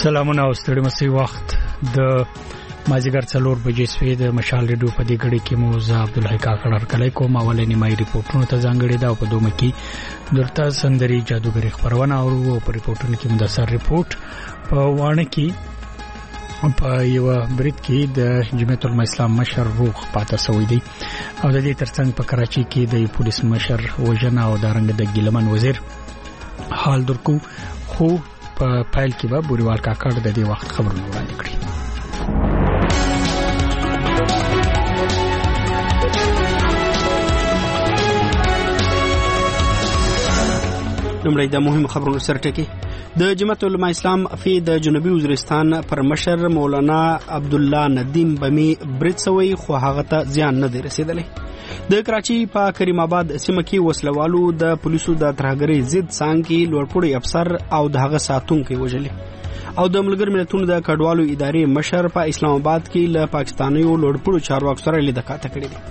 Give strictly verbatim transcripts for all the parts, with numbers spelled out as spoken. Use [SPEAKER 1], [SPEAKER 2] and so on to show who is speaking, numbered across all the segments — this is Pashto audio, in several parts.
[SPEAKER 1] سلامونه او ستړي مسي وخت د مازیګر څلور بجې سوي د مشال ریډیو په دې غړي کې مو زه عبدالحی کاکړ کله کوم اولنی مې ریپورتونو ته ځانګړي دا په دومره کې درته سندري جادوګری خبرونه او په ریپورتونو کې مدثر ریپورت په وانه کې په یو بریټ کې د جمعیت الاسلام مشر روغ پاتې شوی دی او د دې ترڅنګ په کراچي کې د پولیس مشر وژنه او دارنګ د ګیلمن وزیر حال درکو خو په پایل کې به بوريوال کاکړ د دې وخت خبرونه وړاندې کړي.
[SPEAKER 2] لومړی د مهم خبرونو سرټکی د جمعیت العلماء اسلام فی د جنوبي وزیرستان پر مشر مولانا عبدالله ندیم بمی برڅوي خو هغه ته زیان نه دی رسیدلی. د کراچي په کریم آباد سیمه کې وسلوالو د پولیسو د ترهګرۍ ضد څانګې لوړپوړی افسر او دغه ساتونکي وژلي او د ملګر ملتونو د کډوالو ادارې مشر په اسلام آباد کې له پاکستانیو لوړپوړو چارواکو سره لیدکاته کړې دي.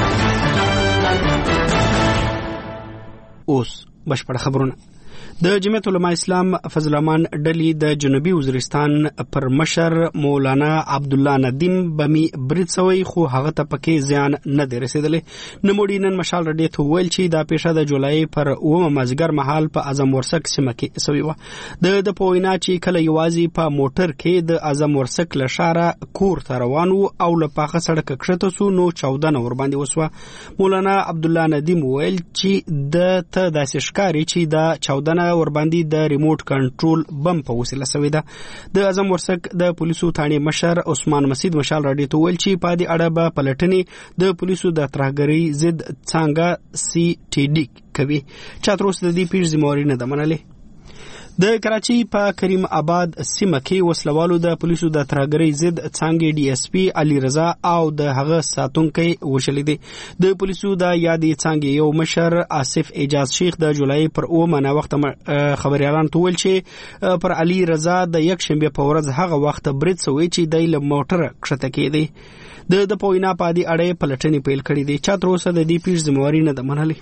[SPEAKER 2] اوس بشپړ خبرونه. د جمعیت العلماء اسلام فضل الرحمن ډلی د جنوبي وزیرستان پر مشر مولانا عبدالله ندیم بمی برڅوي خو هغه ته پکې زیان نه دی رسیدلی. نموړي نن مشال رډي ته ویل چې دا پیښه د جولای پر اومه مازیګر مهال په اعظم ورسک سیمه کې شوې و. د د پوینا چې کله یوازې په موټر کې د اعظم ورسک لشاره کور ته روان وو او له پاخه سړک کښته سو نو چودہ ور باندې وسوه. مولانا عبدالله ندیم ویل چې د ته داسې ښکاری چې دا چودہ ور باندې د ریموټ کنټرول بم په وسیله سوی ده. د اعظم ورسک د پولیسو ثاني مشر عثمان مسعود مشال راډیو ته ویل چې په دې اړه به پلټنې د پولیسو د ترهګرۍ ضد څنګه سی ټي ډي کوي. چاتروس د دې پیښې ذمہواري نه ده منلې. د کراچي په کریم آباد سیمه کې وسلوالو د پولیسو د ترهګرۍ ضد څنګه ډي اس پی علي رضا او د هغه ساتونکي وشلې دي. د پولیسو د یادې څنګه یو مشر آصف اجاز شیخ د جولای پر اومه نه وخت خبريالان تول چې پر علي رضا د یک شنبه په ورځ هغه وخت برید سوی چې د موټر کښته کېدی. د د پوینا پادي اړې پلټنې پیل کړې دي. چاتروسه د دې پیښې ذمہواري نه ده منلې.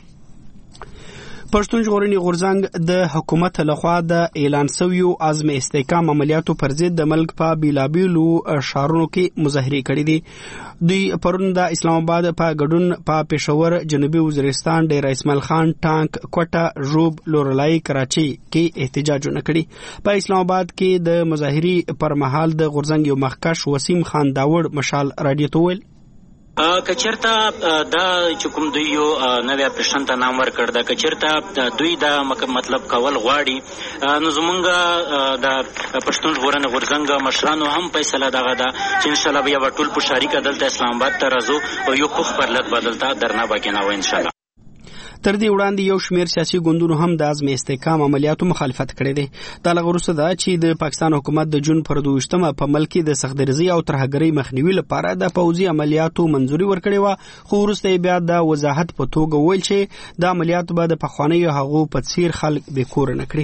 [SPEAKER 2] پښتون ژغورنې غورځنګ د حکومت لخوا د اعلان شویو عزم استحکام عملیاتو پر ضد د ملک په بیلابیلو ښارونو کې مظاهرې کړې دي. دوی پرون د اسلام آباد په ګډون په پېښور جنوبي وزیرستان ډیر اسماعیل خان ټانک کوټه ژوب لورلای کراچي کې احتجاجونه کړي. په اسلام آباد کې د مظاهرې پر مهال د غورځنګ یو مخکښ وسیم خان داوړ مشال راډیو ته ویل
[SPEAKER 3] کچرتا دا چې کوم دوی یو نوې اپریشن ته نام ورکړ دا کچرتا دوی دا مطلب کول غواړي نو زمونږ د پښتون ژغورنې غورځنګ مشرانو هم فیصله دغه ده چې ان شاء الله بیا ټول په شریک دلته اسلام آباد ته راځو او یو خو خبرلت بدلته درنه بګیناو ان شاء الله.
[SPEAKER 2] تر دې وړاندې یو شمیر سیاسي ګوندونو هم د عزم استحکام عملیاتو مخالفت کړی دی. دا لغوسه ده چې د پاکستان حکومت د جون پر دوشتمه په ملک د سختدرزي او ترهګرۍ مخنیوي لپاره د پوځي عملیاتو منځوري ورکړې و خو وروسته بیا د وضاحت په توګه ویل چې د عملیاتو به د پخوانیو هغو په څیر خلک به کور نه کړي.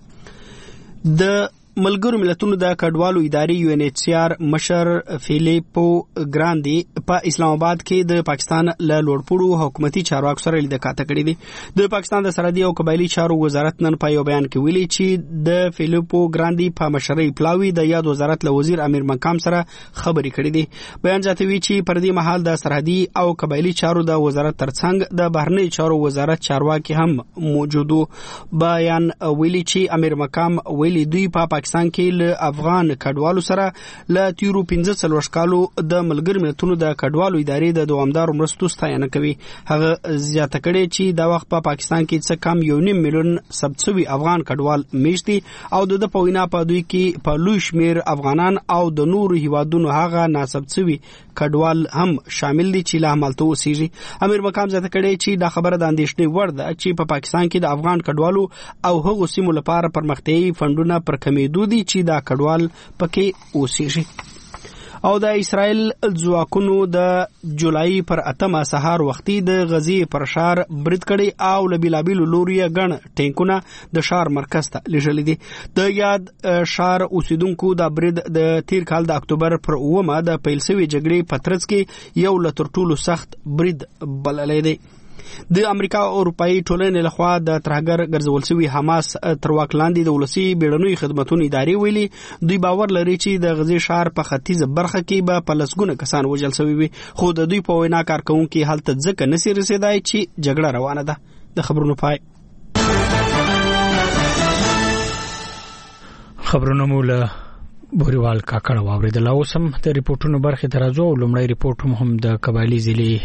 [SPEAKER 2] د ملګرو ملتونو د کډوالو ادارې یو ان ایچ سی آر مشر فیلیپو ګراندي په اسلام آباد کې د پاکستان له لوړپوړو حکومتي چارواکو سره لیدکاته کړې دي. د پاکستان د سرحدي او قبایلی چارو وزارت نن په یو بیان کې ویلي چې د فیلیپو ګراندي په مشرۍ پلاوی د یاد وزارت له وزیر امیر مقام سره خبرې کړې دي. بیان زیاتوي چې پر دې مهال د سرحدي او قبایلی چارو د وزارت ترڅنګ د بهرنی چارو وزارت چارواکي هم موجودو. بیان ویلي چې امیر مقام ویلي دوی په پاکستان کې له افغان کډوالو سره له تیرو پنځه څلوېښت کالو د ملګر ملتونو د کډوالو ادارې د دوامدار مرستو ستاینه کوي. هغه زیاته کړې چې دا وخت په پاکستان کې څه کم یو نیم میلیون ثبت شوي افغان کډوال میشت دي او د په وینا په دوی کې په لوی شمیر افغانان او د نورو هیوادونو هغه ناثبت شوي کډوال هم شامل دي چې له همالته اوسېږي. امیر مقام زیاته کړې چې دا خبره د اندېښنې وړ ده چې په پاکستان کې د افغان کډوالو او هغو سیمو لپاره پرمختیایي فنډونه پر کمیدو دي چې دا کډوال پکې اوسېږي. او د اسرائیل ځواکونو د جولای پر اتمه سهار وختي د غزې پر شار برید کړي او له بیلابیلو لوري ګڼ ټینکونه د شار مرکز ته لېږلي دي. د یاد شار اوسیدونکو د برید د تیر کال د اکتوبر پر اومه د پیل شوې جګړې په ترڅ کې یو له تر ټولو سخت برید بللی دی. د امریکا او اروپאי ټولنې لخوا د ترهګر ګرځول شوی حماس تر واک لاندې د ولسی بیړنوي خدماتو ادارې ویلي دوی باور لري چې د غزې ښار په ختیځ برخه کې به په لسګونه کسان وژل شوي وي، خو د دوی په وینا کارکونکو هلته ځکه نسی رسیدای چې جګړه روانه ده. د خبرونو پای.
[SPEAKER 1] خبرونه مولا بوريوال کاکړ واوریدل. اوسم د ریپورتونو برخه ترازو لومړی ریپورت هم د قبایلی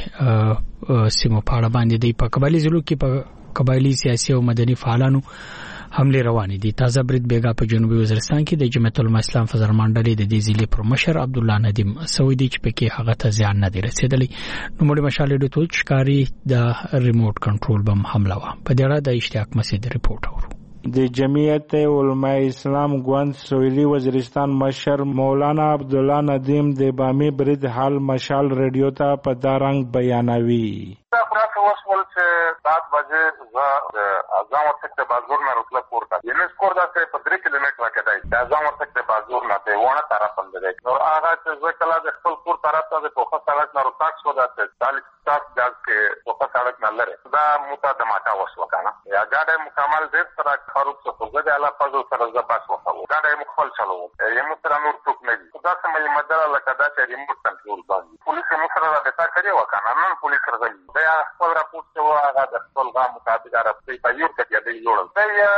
[SPEAKER 1] ضلع سیمو په اړه باندې دی. په قبایلی ضلعو کې په قبایلی سیاسي او مدني فعالانو حمله روانې دي. تازه برید بیګا په جنوبي وزیرستان کې د جمعیت العلماء اسلام فزرمان ډلې د دې ضلع پر مشر عبد الله ندیم سعودي چې پکې هغه ته ځان نه دی رسیدلی. نو موږ مشالې د توچ کاری د ریموټ کنټرول بم حمله وا. په دې اړه د اشتیاق مسجد ریپورت اورو.
[SPEAKER 4] د جمعیت علماء اسلام گوند سویلی وزیرستان مشر مولانا عبدالله ندیم د بامی برید حال مشال ریډیو ته په دارنګ بیانوي.
[SPEAKER 5] دا خلاصه وسول چې سات بجې زه اعظم ورته بازور نه رسله کوړه یعنی سکور دا په درې کیلومتره کې دی. د اعظم ورته بازور نه دی ونه طرف باندې دی. نو هغه چې زه کله د خپل کور طرف ته د توخه سړک نه روتاک شو دا چالیس سات جاز کې توخه سړک نه لري دا متدماټه وسو کنه یا ګاډه مکمل دې سره خروج څه زه د الله فضل سره ز بس وخو ګاډه مخفل چلو یم سره نور څوک نه دي. دا سمې مدار لکه دا چې ریموټ کنټرول باندې پولیس مو سره راځي کړی وکنه نن پولیس راځي دا خپل راپورټ څو هغه د خپل غا مطابق راځي په یو کې دی جوړل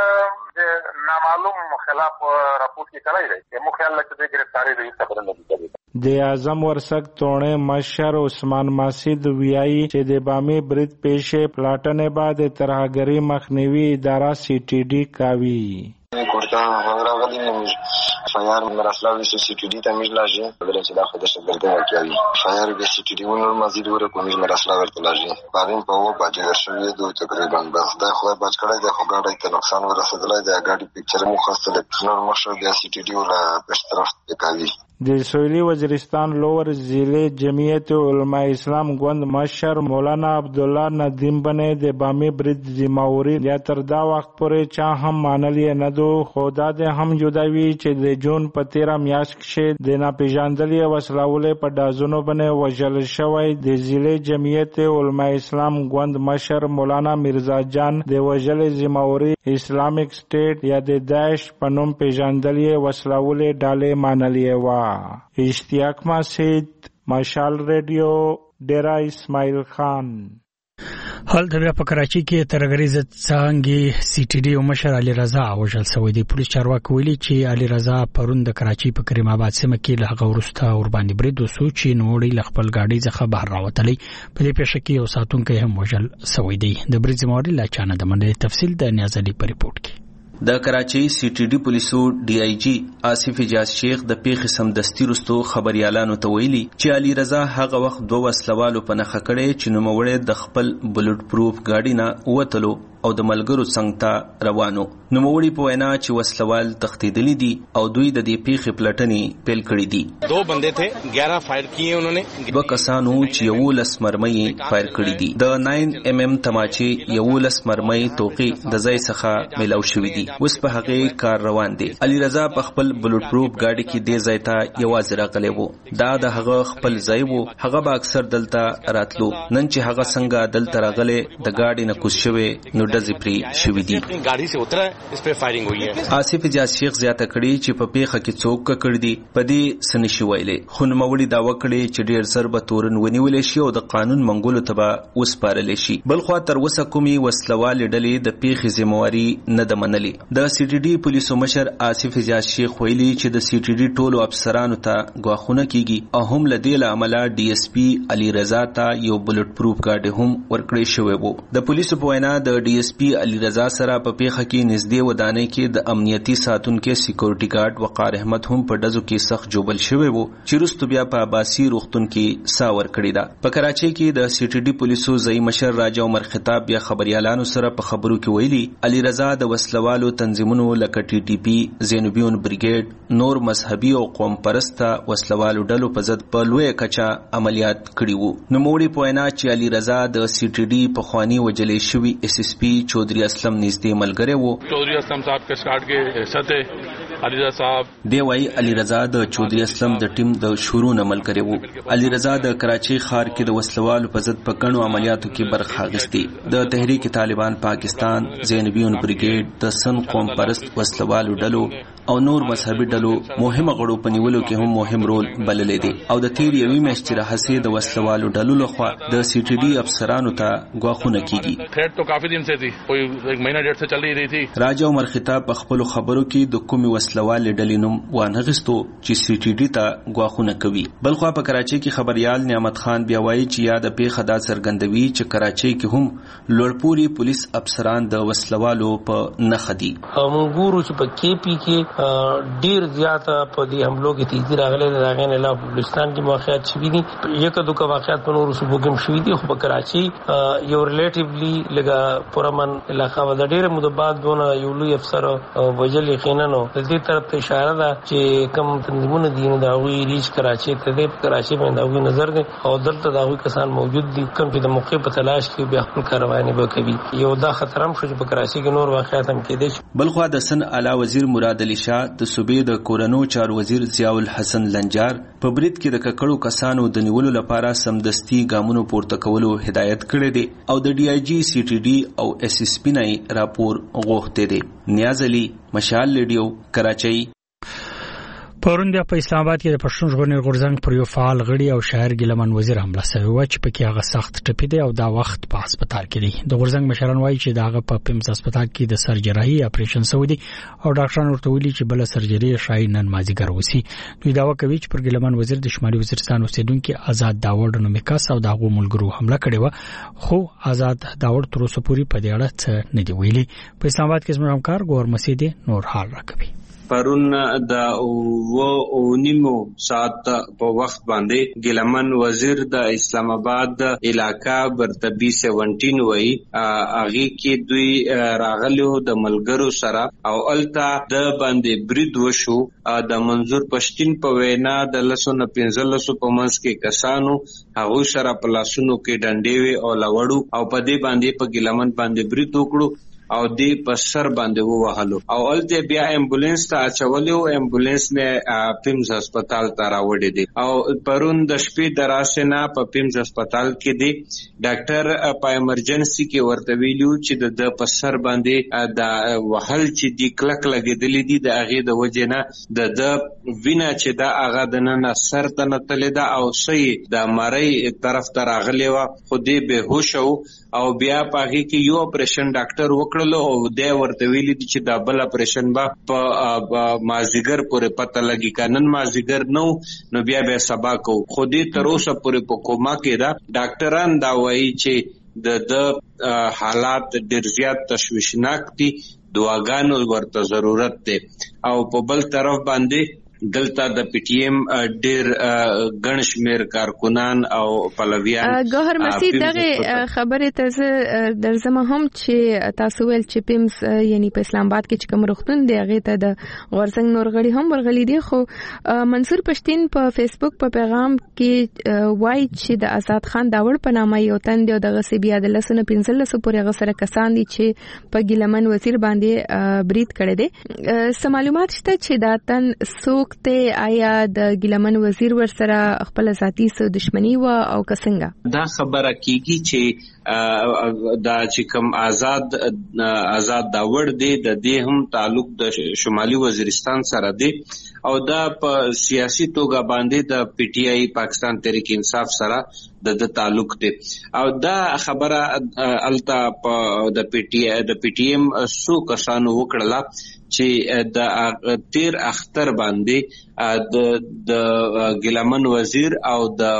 [SPEAKER 5] دا نامعلوم خلاف راپورټ کې کړی دی مو خیال لکه د گرفتاری دی خبره نه دی.
[SPEAKER 4] د اعظم ورسک توڼه مشر عثمان ماسید ویایي چې د بامی برید پیښې پلاټنې بعد ترهګری مخنیوي اداره سی ټي ډي کاوي.
[SPEAKER 6] کوړه هغه غلي فایار مراسلاوي سی ټي ډي ته میلاجي بلې چې دا خو د شګردنه کوي فایار به سی ټي ډي ونور مزید ور کومې مراسلاوي ورته لاجي باندې په و باندې ورشوي دوی تقریبا بس دا خو باج کړی د خو ګاډي ته نقصان ورسېدلی د ګاډي پکچر مو خاصه د نور مشر بیا سی ټي ډي ولا په طرف کوي.
[SPEAKER 4] د سویلی وزیرستان لوور ضلع جمعیت علماء اسلام گوند مشر مولانا عبدالله ندیم بنه د بامی برید ذمہوری یا تر دا وخت پورې چا هم مانلی نه دو. خدا دې هم جوړوي چې د جون په تیرا میاشت کې د ناپېژندلي وسلواله په دازونو باندې وژل شوی. د ضلع جمعیت علماء اسلام گوند مشر مولانا مرزا جان د وژل ذمہوری اسلامیک سټیټ یا د داعش په نوم پیژندلي وسلواله ډالې مانلی و. اشتیاق مسجد مشال ریډیو ډیرا اسماعیل خان.
[SPEAKER 1] حال د بیا په کراچي کې ترهګری ضد څنګه سی ټي ډي او مشر علي رضا وژل شوی دی. پولیس چارواکي ویلي چې علي رضا پرون د کراچي په کریم آباد سیمه کې له هغه وروسته ور باندې برید وسو چې نوړی ل خپل گاډي څخه بهر راوتلی. په دې پیښه کې یو ساتونکی هم وژل شوی دی. د برید ذمہواری لا چانه د منډې تفصیل د نیاز علي په ریپورت کې.
[SPEAKER 7] د کراچۍ سی ټي ډي پولیسو ډي آی جی آصف اجاز شیخ د پیښې سمدستي وروسته خبريالانو ته ویلي چې علي رضا هغه وخت دوه وسلوالو په نښه کړی چې نوموړی د خپل بلټ پروف گاډي نه ووتلو او د ملګرو څنګ ته روانو. نوموړي په وینا چې وسلوال تښتېدلي دي او دوی د دې پیښې پلټنې پیل کړې دي.
[SPEAKER 8] دو بندے تھے گیارہ فائر کیے انہوں نے.
[SPEAKER 7] دوه کسانو چې یولس مرمۍ فایر کړي دي. د ناین ایم ایم تماچې یولس مرمۍ توقې د ځای څخه میلاو شوي دي. اوس په هغې کار روان دی. علي رضا په خپل بلټ پروف ګاډي کې دې ځای ته یوازې راغلی و. دا د هغه خپل ځای و. هغه به اکثر دلته راتلو. نن چې هغه څنګه دلته راغلی د ګاډي نه کوز شوی نو ډزې پرې شوي دي.
[SPEAKER 8] گاڑی سے اترا اس پہ فائرنگ ہوئی ہے.
[SPEAKER 7] آصف اجاز شیخ زیاته کړي چې په پیښه کې څوک کړي دي په دې څه نشي ویلی. خو نوموړي دعوه کړې چې ډېر زر به تورن ونیولی شي او د قانون منګولو ته به وسپارلی شي. بلخوا تر اوسه کومې وسلوالې ډلې د پیښې ذمہواري نه ده منلې. د سی ټي ډي پولیسو مشر آصف اجاز شیخ ویلي چې د سی ټي ډي ټولو افسرانو ته ګواښونه کیږي او هم له دې له امله ډي اس پي علي رضا ته یو بلټ پروف ګاډي هم ورکړی شوی و. د پولیسو په وینا د ډي اس پي علي رضا سره په پیښه کې نږدې ودانۍ کې د امنیتي ساتونکو سکیورټي ګارد وقار احمد هم په ډزو کې سخت جوبل شوی و چې وروسته بیا په عباسي روغتون کې سا ورکړې ده. په کراچۍ کې د سی ټي ډي پولیسو ځایي مشر راجا عمر خطاب بیا خبريالانو سره په خبرو کې ویلي علي رضا د وسلوالو تنظیمونو لکه ټي ټي پی، زینوبیون بریګیډ، نور مذهبي او قوم پرسته وسلوالو ډلو په ضد په لویه کچه عملیات کړي وو. نوموړي په وینا چې علي رضا د سی ټي ډي پخواني وجلې شوي اس اس پی چودھری اسلم نږدې ملګری وو.
[SPEAKER 9] چودھری اسلم صاحب کے اسکاڈ کے حصہ تھے علي رضا صاحب
[SPEAKER 7] دی وای علي رضا د چودري اسلم د ټیم د شروع عمل کړی وو. علي رضا د کراچي ښار کې د وسلوالو په ضد په ګڼو عملیاتو کې برخه اخیستې. د تحریک طالبان پاکستان، زینبیون بریګیډ، د سن قوم پرست وسلوالو ډلو او نور مذهبي ډلو مهمه غړو په نیولو کې هم مهم رول بللی دی او د تیر یوې میاشتې راهیسې د وسلوالو ډلو لخوا د سی ټي ډي افسرانو ته ګواښونه کیږي.
[SPEAKER 9] تھریټ تو کافی دن سے تھی، کوئی ایک مہینہ ډیڑھ سے چل رہی تھی.
[SPEAKER 7] راجا عمر خطاب په خپل خبرو کې د کومي وسلوال ډلې نوم وانغستو چې سی ټي ډي ته ګواښونه کوي. بلخوا په کراچي کې خبريال نعمت خان بیا وایي چې یا د پیښه دا څرګندوي چې کراچي کې هم لوړپوري پولیس افسران د وسلوالو په نخ دي.
[SPEAKER 10] موږ ګورو چې په کې پی کې ډیر زیاته په دې حملو کې تیزی راغلي د هغې نه علاوه بلوچستان کې واقعیت شوي دي، یک دوه واقعیت په نورو صوبو کې هم شوي دي، خو په کراچي یو ریلیټیولی لږه پرامن علاقه وه. د ډېرې موده بعد دونه یو لوی افسر وژل یقینا نو د دې طرف ته اشاره ده چې کوم تنظیمونه دي نو د هغوی ریچ کراچي ته دی، په کراچي باندې د هغوی نظر دی او دلته د هغوی کسان موجود دي کوم چې د موقع په تلاش کې بیا خپل کاروانې به کوي. یو دا خطر هم شو چې په کراچي کې نور واقعیت هم کېدی شي.
[SPEAKER 7] بلخوا د سن اعلی وزیر مراد علي شاه د صوبې د کورنو چارو وزیر ضیاء الحسن لنجار په برید کې د ککړو کسانو د نیولو لپاره سمدستي ګامونو پورته کولو هدایت کړی دی او د ډي آی جی سی ټي ډي او اس اس پی نه راپور غوښتی دی. نیاز علي، مشال ریډیو، کراچۍ.
[SPEAKER 1] پرون بیا په اسلام آباد کې د پښتون ژغورنې غورځنګ پر یو فعال غړي او شاعر ګیلمن وزیر حمله شوې وه چې پکې هغه سخت ټپي دی او دا وخت په هسپتال کې دی. د غورځنګ مشران وایي چې دا هغه په پیمز هسپتال کې د سر جراحي اپریشن شوی دی او ډاکټرانو ورته ویلي چې بل سرجري شاید نن مازیګر وسی. دوی داوا کوي چې پر ګیلمن وزیر د شمالي وزیرستان اوسیدونکو آزاد داوړ نومې کس او دغه ملګرو حمله کړې و، خو آزاد داوړ تر اوسه پورې په دې اړه څه نه دی ویلي. په اسلام آباد کې زموږ همکار ګور مسعود نور حال راکوي.
[SPEAKER 11] پرون د و او نیمو ساعت په وخت باندې ګیلمن وزیر د اسلام آباد علاقہ برتبی سیونټین وای اغه کې دوی راغلو د ملګرو سره او التا د باندې برید وشو. د منظور پښتين په وینا د لسونه پنځلسو په منځ کې کسانو هغه سره په لاسونو کې ډنډې او لوړو او په دې باندې په ګیلمن باندې برید وکړو او دی په سر باندې ووهلو او الته بیا امبولانس ته اچولیو. امبولانس نه پیمز هسپتال ته راوړی دی او پرون د شپې دراسه نه په پیمز هسپتال کې دی. ډاکټر په ایمرجنسي کې ورته ویلو چې د په سر باندې د وهل چې دی کلک لګیدلی دی د هغه د وجه نه د د وینا چې دا هغه د نن سر ته نتلې ده او سې د مړی طرف ته راغلی و، خو دی به هوش او بیا په هغه کې یو اپریشن ډاکټر وکړ او د ورته ویلي چې دا بل اپریشن با په مازیګر پورې پته لګي کانن مازیګر نو نو بیا به سبا کو. خو دې تر اوسه پورې په کوما کې دا ډاکټران دا وایي چې د د حالات ډیر زیات تشویشناک دي، دعاګانو ورته ضرورت دی. او په بل طرف باندې دلته د پی ټی ایم ډیر غنش میر کارکونان او پلویان
[SPEAKER 12] ګوهر مسعود دغه خبره ته درځم هم چې تاسو ول چې پیمز یعنی په اسلام آباد کې چې کوم روغتون دی هغه ته د غورځنګ نور غړي هم ورغلي دي، خو منصور پښتين په فیسبوک په پیغام کې وایي چې د آزاد خان داوړ په نامه یو تن دی او دغه سی بیا د لسونه پنځلسو پورې غسر کسان دي چې په ګیلمن وزیر باندې برید کړی دی. سم معلومات شته چې دا تن څوک ته آیا د ګیلمن وزیر ور سره خپل ذاتی سو دښمنی و او کسنګا
[SPEAKER 11] دا خبره کیږي چې دا چې کوم آزاد آزاد داوړ دی د دې هم تعلق د شمالي وزیرستان سره دی او دا په سیاسي توګه باندې د پی ټی آی پاکستان تحریک انصاف سره د د تعلق دی او دا خبره التا په د پی ټی آی د پی ټی ایم سو کسانو وکړه چې د تیر اختر باندې د د ګیلمن وزیر او د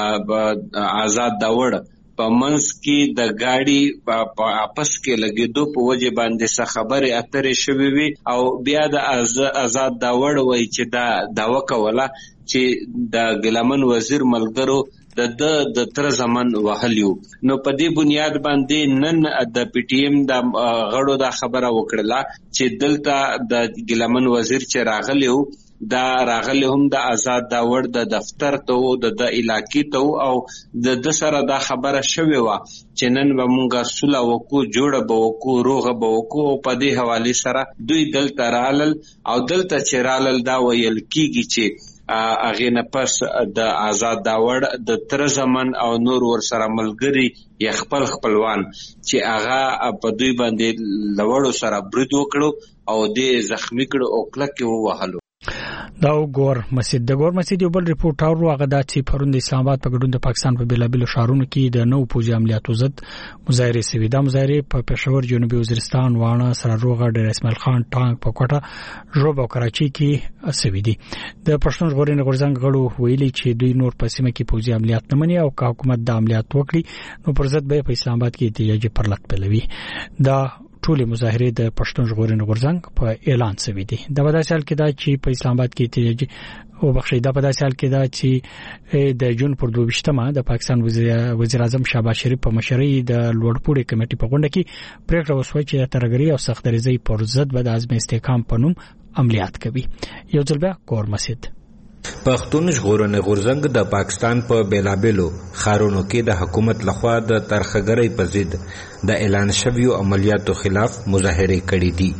[SPEAKER 11] آزاد داوړ په منځ کې د گاڑی په اپس کې لګیدو په وجه باندې څه خبره اترې شوې وي او بیا د آزاد داوړ وایي چې دا داوا کوله چې د ګیلمن وزیر ملګرو د د تر زمن وهلیو. نو په دې بنیاد باندې نن د پی ټی ایم د غړو دا خبره وکړه چې دلته د ګیلمن وزیر چې راغلیو دا راغلی هم د آزاد داور د دفتر ته د د علاقې ته او د د سره دا خبره شوې وه چې نن به مونږ سوله وکړو جوړه به وکړو روغه به وکړو او په دې حوالې سره دوی دلته رالل او دلته چې رالل دا ویل کیږي چې هغې نه پس د آزاد داور د تره زمن او نور ورسره ملګري یا خپل خپلوان چې هغه په دوی باندې لوړو سره برید وکړو او دې زخمی کړو او کلک یې ووهلو.
[SPEAKER 1] دا ګور مسجد د ګور مسجد یو بل ریپورت اورو هغه د چې پروند اسلام آباد په ګډون د پاکستان په بیلابیلو ښارونو کې د نو پوجي عملیاتو ضد مظاهره سوي. دا مظاهره په پېښور، جنوبي وزیرستان، واڼه، سراروغه، ډیر اسماعیل خان، ټانک، په کوټه، ژوب او کراچي کې سوي دي. د پښتون ژغورنې غورځنګ غړو ویلي چې دوی نور په سیمه کې پوجي عملیات نه مني او که حکومت د عملیات وکړي نو پر ضد به په اسلام آباد کې احتجاجي پرلط پیلوي. دا ټول مظاهره د پښتون ژغورنې غورځنګ په اعلان سوي دي. د بداسي حال کې دا چې په اسلام آباد کې احتجاجي او بخښي د بداسي حال کې دا چې د جون پر دوه ویشتمه د پاکستان وزیر اعظم شهباز شریف په مشرۍ د لوړپوړي کمیټې په غونډه کې پریکړه وشوه چې ترګری او سختدریزي پر ضد به د عزم استحکام په نوم عملیات کوي. یو ځل بیا کور مسجد
[SPEAKER 13] پښتون ژغورنې غورځنګ د پاکستان په بیلابیلو ښارونو کې د حکومت لخوا د ترخګرۍ په ضد د اعلان شویو عملیاتو خلاف مظاهرې کړې دي.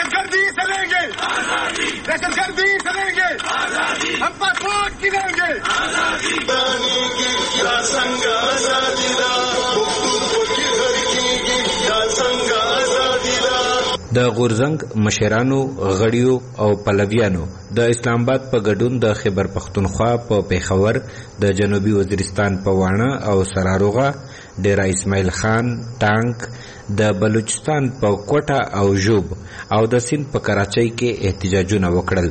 [SPEAKER 13] د غورځنګ مشرانو، غړیو او پلویانو د اسلام آباد په ګډون د خیبر پختونخوا په پیښور، د جنوبي وزیرستان په واڼه او سراروغه، ډیرا اسماعیل خان، ټانک، د بلوچستان په کوټه او ژوب او د سند په کراچۍ کې احتجاجونه وکړل.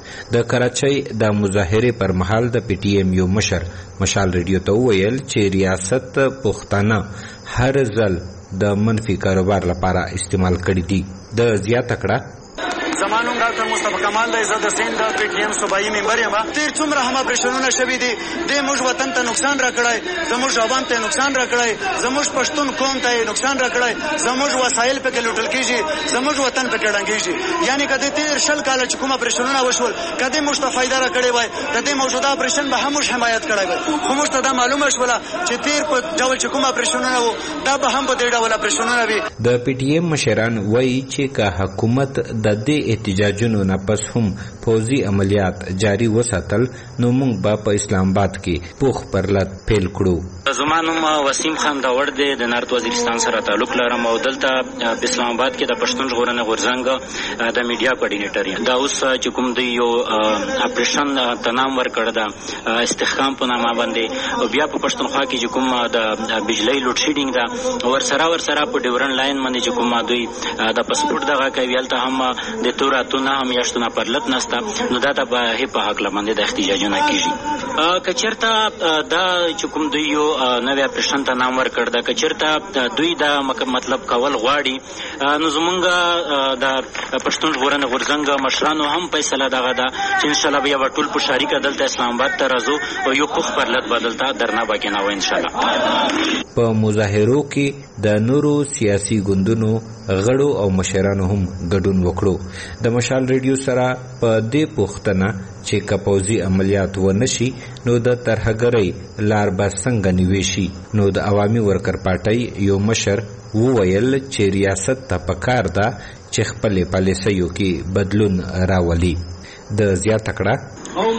[SPEAKER 13] د کراچۍ د مظاهرې پر مهال د پی ټی ایم یو مشر مشال ریډیو ته وویل چې ریاست پښتانه هر ځل د منفي کاروبار لپاره استعمال کړي دي. د زیاته کړه
[SPEAKER 14] زمانوم ډاکټر مصطفی کمال د عزت حسین د پی ټی ایم صوبایي ممبر یم. تیر څومره هم اپریشنونه شوي دي د موږ وطن ته نقصان را کړی، زموږ عوام ته نقصان را کړی، زموږ پښتون قوم ته نقصان را کړی، زموږ وسایل پکې لوټل کیږي، زموږ وطن پکې ډنګیږي. یعنی کده تیر شل کال چې کوم اپریشنونه وشول کده موږ ته فائدہ را کړی وای د دې موجوده اپریشن به هم حمایت کړی وای. خو موږ ته دا معلومه شوله چې تیر په ډول چې کوم اپریشنونه وو دا به هم په دې ډول اپریشنونه وي.
[SPEAKER 13] د پی ټی ایم مشران وایي چې که حکومت د دې احتجاجونو نه پس هم پوځي عملیات جاری وساتل نو موږ به په اسلام آباد کې پوخ پرلط پیل کړو.
[SPEAKER 3] زما نوم وسیم خان داوړ دی، د نارت وزیرستان سره تعلق لرم او دلته په اسلام آباد کې د پښتون ژغورنې غورځنګ د میډیا کوارډینیټر یم. دا اوس چې کوم دی یو اپریشن ته نام ورکړ د استحکام په نامه باندې او بیا په پښتونخوا کې چې کوم د بجلی لوډ شیډینګ دا ورسره ورسره په ډیورن لاین باندې چې کوم دوی د پاسپورت دغه کوي هلته هم د توراتونه هم میاشتونه پرلط نسته نو دا د په حق لمنده د احتجاجونه کیږي. که چېرته دا چې کوم دوی یو نوی اپریشن ته نام ورکړ دا که چېرته دوی دا مطلب کول غواړي نو زمونږ د پښتون ژغورنې غورځنګ مشرانو هم فیصله دغه ده چې انشاءالله بیا به ټول په شریکه دلته اسلام آباد ته راځو او یو پوخ پرلط به دلته درنه به کېنوو انشاءالله.
[SPEAKER 13] په مظاهرو کې د نورو سیاسي ګوندونو غړو او مشرانو هم ګډون وکړو. د مشال ریډیو سره په دې پوښتنه چې که پوځي عملیات ونشي نو د ترهګرۍ لار به څنګه نیوي شي نو د عوامي ورکر پارټۍ یو مشر وویل چې ریاست ته پکار ده چې خپلې پالیسیو کې بدلون راولي. د زیاته کړه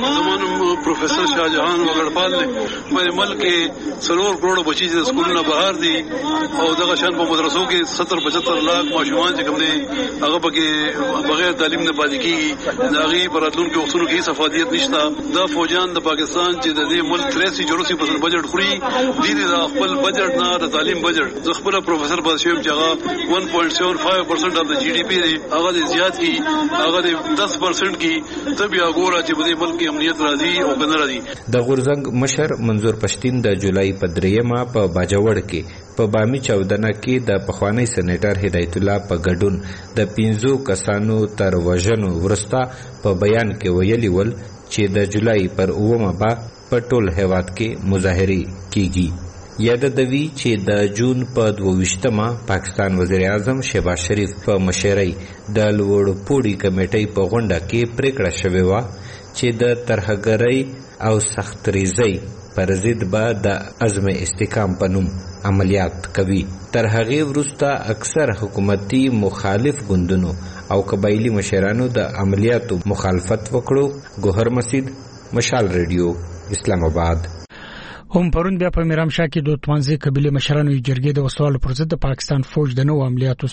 [SPEAKER 15] زمانو پروفیسر شاهجهان وګړپال دی په ملک کې څلور کروڑ بچي چې سکولونه بهر دي او دغه شان په مدرسو کې ستر پچهتر لاک ماشومان چې کوم دي هغه پکې بغیر تعلیم نه پاتې کیږي. د هغې په راتلونکي وختونو کې هېڅ افادیت نشته. دا فوجان د پاکستان چې د دې ملک تریاسي چوراسی پرسنټ بجټ خوري دي د خپل بجټ نه د تعلیم بجټ زه خپله پروفیسر پاتې شوی یم چې هغه ون پوینټ سیون فایو پرسنټ اف د جي ډي پي دی هغه دې زیات کړي هغه دې دس پرسنټ کړي ته بیا ګوره چې په دې ملک کې امنیت راځي او که نه راځي. د
[SPEAKER 13] غورځنګ مشر منظور پښتین د جولای په درېیمه په باجوړ کې په بامي چاودنه کې د پخوانی سېنیټر هدایت الله په ګډون د پنځو کسانو تر وژنو وروسته په بیان کې ویلي ول چې د جولای پر اوومه به په ټول هیواد کې مظاهرې کیږي. یاد دوی چې د جون په دوه ویشتمه پاکستان وزیر اعظم شهباز شریف په مشرۍ د لوړپوړي کمیټې په غونډه کې پریکړه شوې وه چې د ترهګرۍ او سختریزۍ پر ضد به د عزم استحکام په نوم عملیات کوي. تر هغې وروسته اکثر حکومتي مخالف ګوندونو او قبایلي مشرانو د عملیاتو مخالفت وکړو. ګوهر مسید، مشال ریډیو، اسلام آباد.
[SPEAKER 1] هم پرون بیا په میرامشاه کې د توانزي قبیلې مشرانو جرګې د وسوالو پر ضد د پاکستان فوج د نوو عملیاتو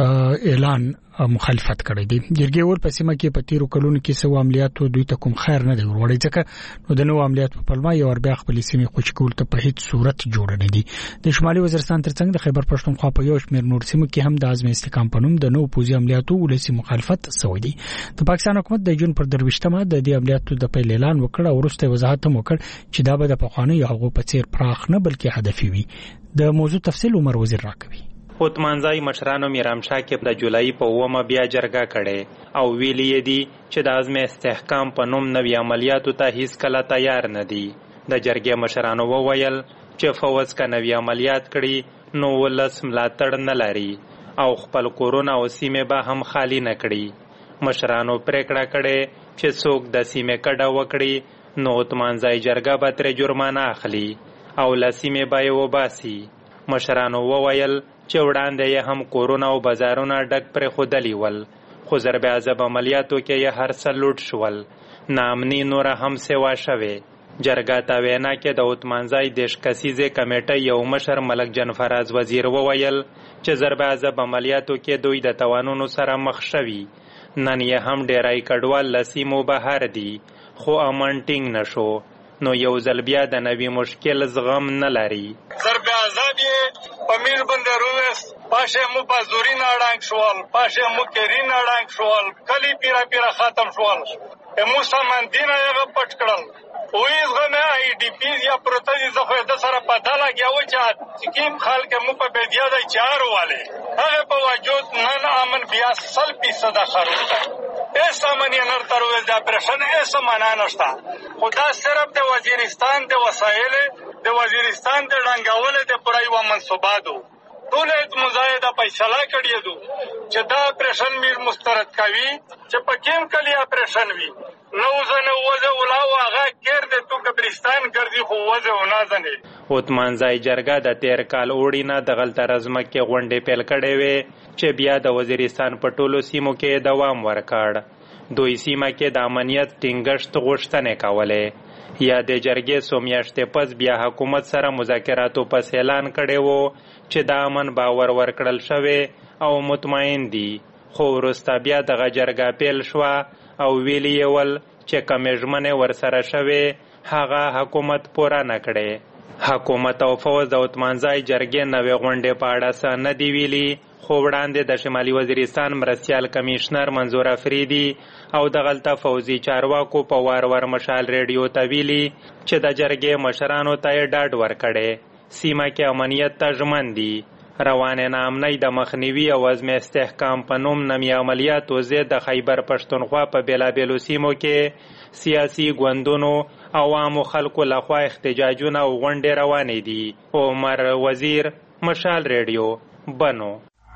[SPEAKER 1] اعلان مخالفت کړی دی. جرګې ول په سیمه کې په تیرو کلونو کې سو عملیاتو دوی ته کوم خیر نه دی وروړي، ځکه نو د نوو عملیاتو په پلمه یو ور بیا خپل سیمه خوشی کول ته په هیڅ صورت جوړ نه دي. د شمالي وزیرستان ترڅنګ د خیبر پښتونخوا په یو شمېر نور سیمو کې هم د عزم استحکام په نوم د نوو پوځي عملیاتو ولسی مخالفت شوی دی. د پاکستان حکومت د جون پر درويشتمه د دې عملیاتو د پیل اعلان وکړ او وروسته وضاحت هم وکړ چې دا به د پخواني هغو په څیر پراخ نه بلکې هدفي وي. د موضوع تفصیل عمر وزیر راکوي.
[SPEAKER 16] اوتمانځای مشرانو میرامشاه کې د جولای په اومه بیا جرګه کړي او ویلي دي چې د عزم استحکام په نوم نوي عملیاتو ته هیڅ کله تیار نه دي. د جرګې مشرانو وویل چې فوج کا نوي عملیات کړي نو ولس ملاتړ نه لري او خپل کورونه او سیمه به هم خالی نه کړي. مشرانو پریکړه کړي چې څوک د سیمه کډه وکړي نو اوتمانځای جرګه به تر جرمانه اخلي او لسیمه به وباسي. مشرانو وویل چې وړاندې یې هم کورونه او بازارونه ډک پر خودلی ول، خو ضرب عذاب عملیاتو کې یې هر څه لوټ شول. نامنی نور هم سوا شوه. جرګه ته وینا کې د اوتمانځای دیش کسیزه کمیټه یو مشر ملک جان فراز وزیر وویل چې ضرب عذاب عملیاتو کې دوی د توانونو سره مخ شوي. نن یې هم ډیرای کډوال لسیمو بهر دي خو امن ټینګ نشو، نو یو ځل بیا د نوی مشکل زغم نه لري.
[SPEAKER 17] ضرب عذاب یې په میر باندې رويس پاشه مو بازوري نه اړنګ شوال، پاشه مو کری نه اړنګ شوال، کلی پیرا پیرا ختم شوال. مو سمندینه یې پټ کړل. وې زغمه ای ډی پی یا پروتای زخه د سره پتا لګیاو چې کیم خلک مو په بدیا د چار والے هغه په وجود نن امن بیا سل فیصد خروته. ایسا منی نر ترویز دا پرشن ایسا منا نشتا. خدا صرف د وزیرستان د وسایل د وزیرستان د ډنګاول د پړای و منصوباتو ټول مزایده فیصله کړی دو چې دا پرشن میر مسترد کوي چې پکیم کلی اپریشن وی نو زنه وځه ولاو هغه کېر د تو قبرستان ګرځي خو وځه ونه ځنه.
[SPEAKER 16] اوتمانځای جرګه د تیر کال اوړینه د غلطه رزمه کې غونډې پیل کړې وې چې بیا د وزیرستان په ټولو سیمو کې دوام ورکړ. دوی سیمه کې د امنیت ټینګښت غوښتنې کولې. یا د جرګې څو میاشتې پس بیا حکومت سره مذاکراتو پس اعلان کړی وو چې د امن باور ورکړل شوی او مطمئن دي، خو وروسته بیا دغه جرګه پیل شوه او ویلي یې ول چې کومې ژمنې ورسره شوې هغه حکومت پوره نه کړې. حکومت او فوج د اوتمانځای جرګې نوې غونډې په اړه څه نه دي ویلي، خو وړاندې د شمالي وزیرستان مرستیال کمیشنر منظور افریدي او د غلطه فوزي چارواکو په وار وار مشال ریډیو ته ویلي چې د جرګې مشرانو ته یې ډاډ ورکړی سیمه کې امنیت ته ژمن دي. روانه نامنۍ د مخنیوي او عزم استحکام په نوم نوي عملیاتو ضد د خیبر پښتونخوا په بیلابیلو سیمو کې سیاسي ګوندونو عوامو خلکو لخوا احتجاجونه او غونډې روانې دي. عمر وزیر، مشال ریډیو، بنو.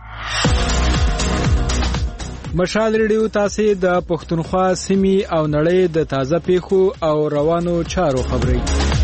[SPEAKER 18] مشال ریډیو تاسو د پښتونخوا سیمې او نړۍ د تازه پیښو او روانو چارو خبري.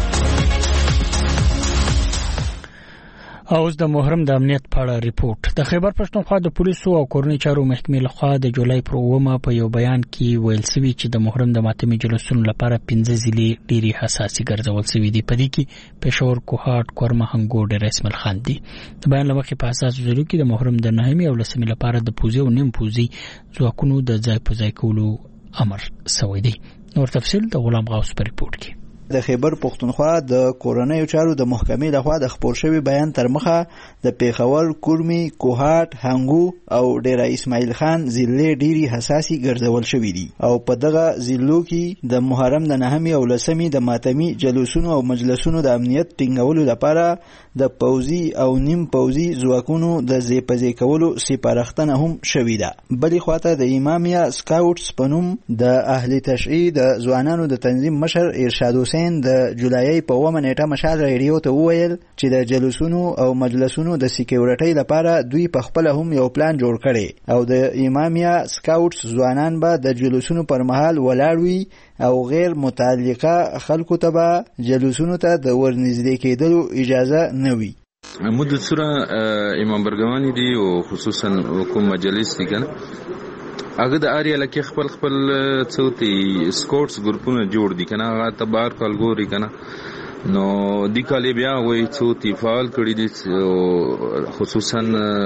[SPEAKER 1] اوس د محرم د امنیت په اړه ریپورت. د خیبر پښتونخوا د پولیسو او کورنۍ چارو محکمې لخوا د جولای پر اومه په یو بیان کې ویل شوی چې د محرم د ماتمي جلوسونو لپاره پنځه ضلع ډېری حساسي ګرځول شوی دي. په دې کې پېښور، کوهاټ، کورمه، هنګو، ډېر اسماعیل خان دي. د بیان لمخې په اساس ضلعو کې د محرم د نهمې او لسمې لپاره د پوزي او نیم پوزي ځواکونو د ځای په ځای کولو امر شوی دی. نور تفصیل د غلام غوث په ریپورت کې.
[SPEAKER 19] د خیبر پښتونخوا د کورنۍ چارو د محکمې لخوا د خبر شوی بیان تر مخه د پیښور، کورمي، کوهاټ، هنګو او ډیره اسماعیل خان ضلع ډیری حساسي ګرځول شوی دي او په دغه ضلعو کې د محرم د نهمې او لسمې د ماتمي جلوسونو او مجلسونو د امنیت ټینګولو لپاره د پوزي او نیم پوزي ځواکونو د زیپزې کولو سپارښتنه هم شوې ده. بلې خواته د امامیا سکاوټس په نوم د اهل تشیع د ځوانانو د تنظیم مشر ارشاد حسین لپین د جولای په اومه نیټه مشال ریډیو ته وویل چې د جلوسونو او مجلسونو د سکیورټۍ لپاره دوی په خپل هم یو پلان جوړ کړي او د امامیا سکاوټس ځوانان به د جلوسونو پر مهال ولاړ وي او غیر متعلقه خلکو ته به جلوسونو ته د ورنږدې کېدلو اجازه نه وي.
[SPEAKER 20] مدة سورة امام برګوانی دی او خصوصا کوم مجلس دي کنه هغه د اړیا لکه خپل خپل څوتي سکورټس ګروپونه جوړ دي کنه هغه تبار کالګوري کنه نو د کالي بیا وای څوتي فعال کړی دي خصوصا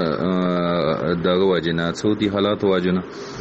[SPEAKER 20] دغه وجنه څوتي حالات واجنه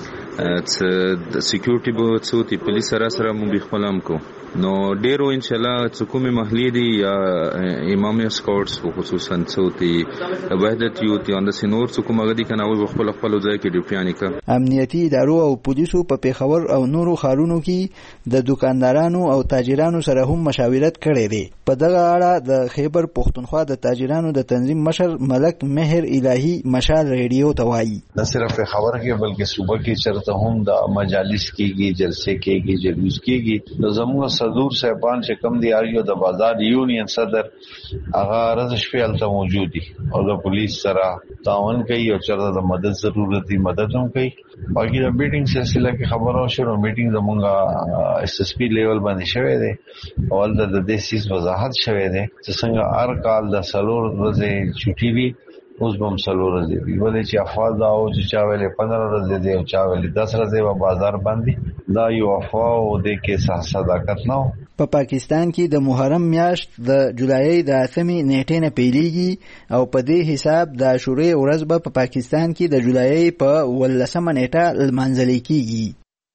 [SPEAKER 20] څ د سکیورټي بو څوتي پولیس سره سره مو بخپلم کو نو ډیرو ان شاء الله څوکمه محلي دي یا امامي سکورټس خصوصا څوتي وحدت یوت یا د سينور څوکمه غدي کنه او خپل خپل ځای کې ډیوټیانی کا
[SPEAKER 19] امنیتي ادارو او پولیسو په پیښور او نورو ښارونو کې د دکاندارانو او تاجرانو سره هم مشاورت کړی دی. په دغه اړه د خیبر پښتونخوا د تاجرانو د تنظیم مشر ملک مهر الهی مشال ریډیو ته وایي
[SPEAKER 21] نه صرف پیښور کې بلکې صوبه کې چرته هم د مجالس کېږي جلسې کېږي جلوس کېږي د زموږ صدور صاحبان چې کم دی اړیو د بازار یونین صدر هغه رضا شفیل ته موجود دي او د پولیس سره تعاون کوي او چرته د مدد ضرورت دی مدد هم کوي. باقي د میټینګ سلسله کې خبرو شروع میټینګ زمونږه اس اس پی لیول باندې شوه دی او د دې سیس وضاحت شوه دی چې څنګه هر کال د سلور ورځې چټي وي اوس بم سلور ورځې دی ولې چې افواج دا او چې چا ویلې پندرہ ورځې دی او چا ویلې دس ورځې و بازار باندې دا یو افوا او د کې صداقت نه.
[SPEAKER 19] په پاکستان کې د محرم میاشت د جولای د اتمې نیټې نه پیلېږي او په دې حساب د عاشورې ورځ به په پاکستان کې د جولای په ولسمه نیټه لمانځل کېږي.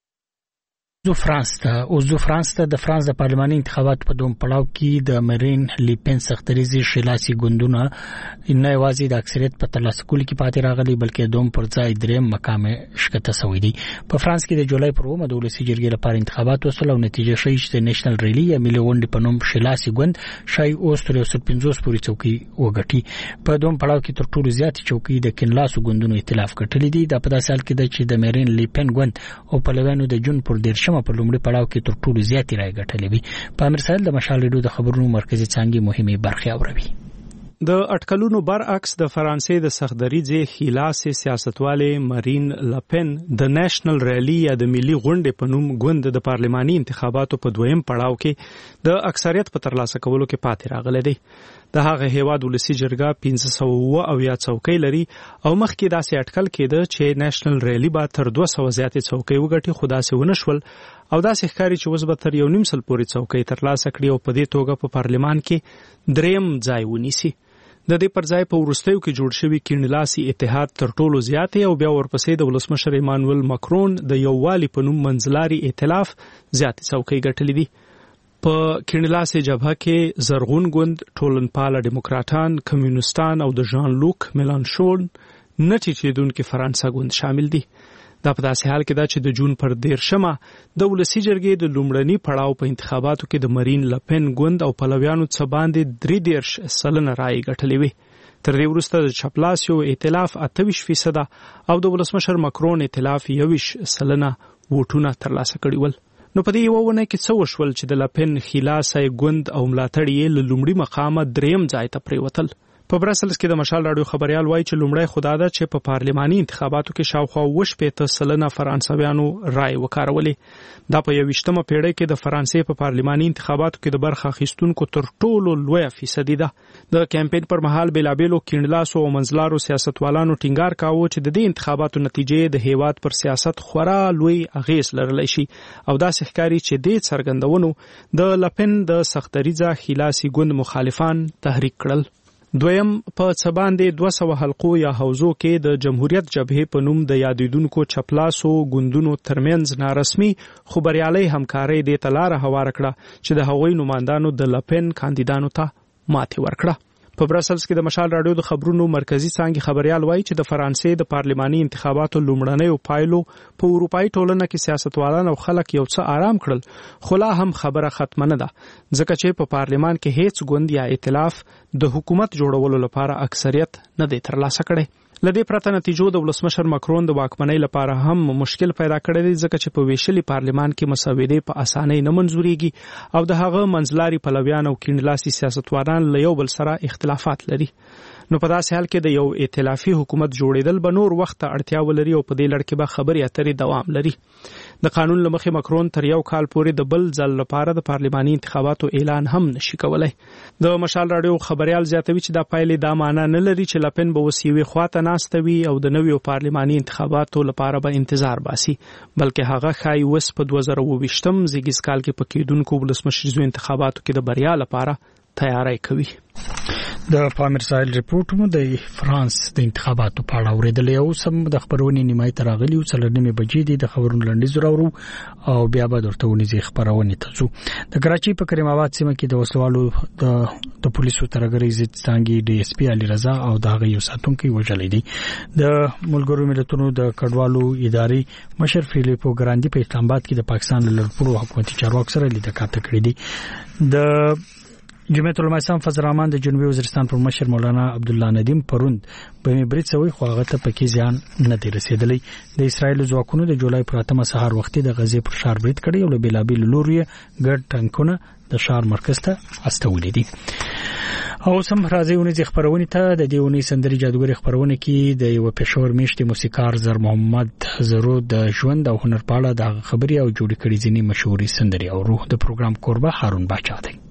[SPEAKER 1] زو فرانس ته او زو فرانس ته د فرانس د پارلماني انتخاباتو په دوم پړاو کې د مرین لیپن سختریزي شلاسي ګوندونه نه یوازې د اکثریت په ترلاسه کولو کې پاتې راغلي بلکې دوم پر ځای دریم مقام شکته شوی دی. په فرانس کې د جولای پر اومه د ولسي جرګې لپاره انتخابات وسول او نتیجه شوی چې د نېشنل ریلی یا ملي غونډې په نوم شلاسي ګوند شای اوس تر یو سل پنځوس پورې چوکۍ وګټي. په دوم پړاو کې تر ټولو زیات چوکۍ د کینلاسو ګوندونو ائتلاف ګټلې دي. د په داسې حال کې چې د مرین لیپن ګوند او پلویانو د جون پر ډیر شمه په لومړي پړاو کې تر ټولو زیاتې رای ګټلې وي. په امیر سهیل د مشال ریډیو د خبرونو مرکزي څانګې مهمه برخه اوري.
[SPEAKER 22] د اټکلونو برعکس د فرانسې د سختدریځې خلاص سیاستوالې مارین لپن د نېشنل ریلی یا د ملي غونډې په نوم ګوند د پارلماني انتخاباتو په دویم پړاو کې د اکثریت په ترلاسه کولو کې پاتې راغلی دی. د هغه هیواد ولسی جرګه پنځه سوه او یا څوکۍ لري او مخکې داسې اټکل کېده چې نېشنل ریلی به تر دوه سوه زیاتې څوکۍ وګټي خو داسې ونه شول او داسې ښکاري چې اوس به تر یو نیم سل پورې څوکۍ ترلاسه کړي او په دې توګه په پارلمان کې دریم ځای ونیسي. د دې پر ځای په وروستیو کې جوړ شوی کینلاسي اتحاد تر ټولو زیاتې او بیا ورپسې د ولسمشر ایمانوئل ماکرون د یووالي په نوم منځلاري ائتلاف زیاتې څوکۍ ګټلې دي. په کینلاسي جبهه کې زرغون ګوند، ټولنپاله ډیموکراټان، کمیونستان او د ژان لوک میلانشون نه ټیټېدونکي فرانسه ګوند شامل دي. دا په داسې حال کې ده چې د جون پر دیرشمه د ولسي جرګې د لومړني پړاو په انتخاباتو کې د مرین لپن ګوند او پلویانو څخه باندې درې دېرش سلنه رایې ګټلې وې. تر دې وروسته د چپلاسیو ائتلاف اته ویشت فیصده او د ولسمشر ماکرون ائتلاف یو ویشت سلنه ووټونه ترلاسه کړي ول. نو په دې یو ونه کې څه وشول چې د لپن خلاصه ګوند او ملاتړي یې له لومړي مقامه دریم ځای ته پریوتل. په برسلز کې د مشال راډیو خبريال وایي چې لومړی خدا ده چې په پارلماني انتخاباتو کې شاوخوا اووه شپېته سلنه فرانسویانو رای وکارولې. دا په یوویشتمه پیړۍ کې د فرانسې په پارلماني انتخاباتو کې د برخه اخیستونکو تر ټولو لویه فیصدي ده. د کمپاین پر مهال بېلابېلو کینلاسو او منځلارو سیاستوالانو ټینګار کاوه چې د دې انتخاباتو نتیجې د هیواد پر سیاست خورا لوی اغیز لرلی شي او داسې ښکاري چې دې څرګندونو د لپن د سختدریځه خلاصي ګوند مخالفان تحریک کړل. دویم په څه باندې دوه سوه حلقو یا حوزو کې د جمهوریت جبهې په نوم د یادیدونکو چپلاسو ګوندونو ترمنځ نارسمي خو بریالۍ همکارۍ دې ته لاره هواره کړه چې د هغوی نمایندانو د لپن کاندیدانو ته ماتې ورکړه. په برسلز کې د مشال راډیو د خبرونو مرکزی څانګې خبريال وایي چې د فرانسې د پارلماني انتخاباتو لومړنیو پایلو په اروپאי ټولنه کې سیاستوالان او خلک یو څه آرام کړل خو لا هم خبره ختمه نه ده ځکه چې په پارلمان کې هیڅ ګوند یا ائتلاف د حکومت جوړولو لپاره اکثریت نه دی ترلاسه کړی. لدې پرته نتیجو د ولسمشر ماکرون د واکمنۍ لپاره هم مشکل پیدا کړی دی ځکه چې په ویشلي پارلمان کې مسودې په اسانۍ نه منځوريږي او د هغه منځلاري پلویان او کیڼلاسي سیاستوالان له یو بل سره اختلافات لري. نو په داسې حال کې د یو ائتلافي حکومت جوړېدل به نور وخت اړتیا ولري او په دې لړ کې به خبرې اترې دوام لري. د قانون له مخې ماکرون تر یو کال پورې د بل ځل لپاره د پارلماني انتخاباتو اعلان هم نشي کولای. د مشال راډیو خبريال زیاتوي چې دا پایلې دا معنی نه لري چې لپن به وسیوي خواته ناستوي او د نویو پارلماني انتخاباتو لپاره به انتظار باسي، بلکې هغه ښایي وس په دوه زره اووه ویشتم زیږیز کال کې په کېدونکو ولسمشریزو انتخاباتو کې د بریا لپاره تیاری کوي.
[SPEAKER 1] د پامیر سایل ریپورت مو د فرانس د انتخاباتو په اړه اوریدل یو سم د خبرونې نیمای تر غلی او څلورنیمه بجې دي د خبرونو لنډیز راوړو او بیا به درته ونیزي خبرونه ته ځو. د کراچي په کریم آباد سیمه کې د وسوالو د د پولیسو ترګری عزت څنګه ډي اس پی علي رضا او دغه یو ساتونکو وژلې دي. د ملګرو ملتونو د کډوالو ادارې مشر فیلیپو ګراندي په اسلام آباد کې د پاکستان له لړپوړو حکومتي چارواکو سره لیدکاته کړې دي. د جمعیت العلماء اسلام فضل الرحمن د جنوبي وزیرستان پر مشر مولانا عبدالله ندیم پروند په برید سوی خو هغه ته پکې ځان نه دی رسیدلی. د اسرایل ځواکونو د جولای پر اتمه سهار وختي د غزې پر شار برید کړی او له بیلابیل لوري ګډ ټانکونه د شار مرکز ته استولې دي. او سم راځي ونې خبرونه ته د دیونی سندري جادوګر خبرونه کې د یو پېښور میشتي موسیقار زر محمد زرو د ژوند او هنر په اړه د خبري او جوړ کړي ځینی مشهوري سندري او روح د پروګرام قربه هارون باچا دی.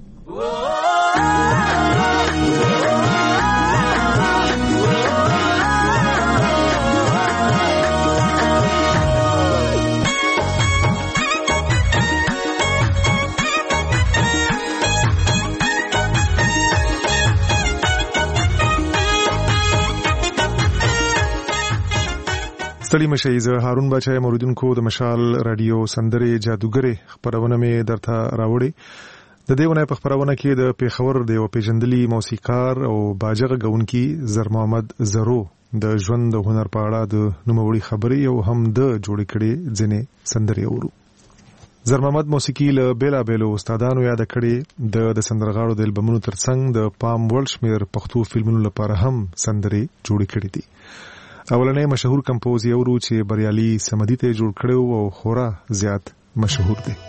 [SPEAKER 2] ستړي مشي زه هارون بچا موریدونکو د مشال رادیو سندري جادوګر خبرونه مې درته راوړي. د دیونه په خبرونه کې د پیښور د یو پیژندلي موسیقار او باجغه غونکي زر محمد زرو د ژوند او هنر په اړه د نوموړي خبري او هم د جوړ کړي ځنې سندري اورو. زر محمد موسیقي له بیلا بیلو استادانو یاد کړي د د سندرغاړو د البومونو ترڅنګ د پام ورلشمیر پښتو فلمونو لپاره هم سندري جوړ کړي دي. اولنې مشهور کمپوز یو ورو چې بریالي سمدي ته جوړ کړو او خورا زیات مشهور دي.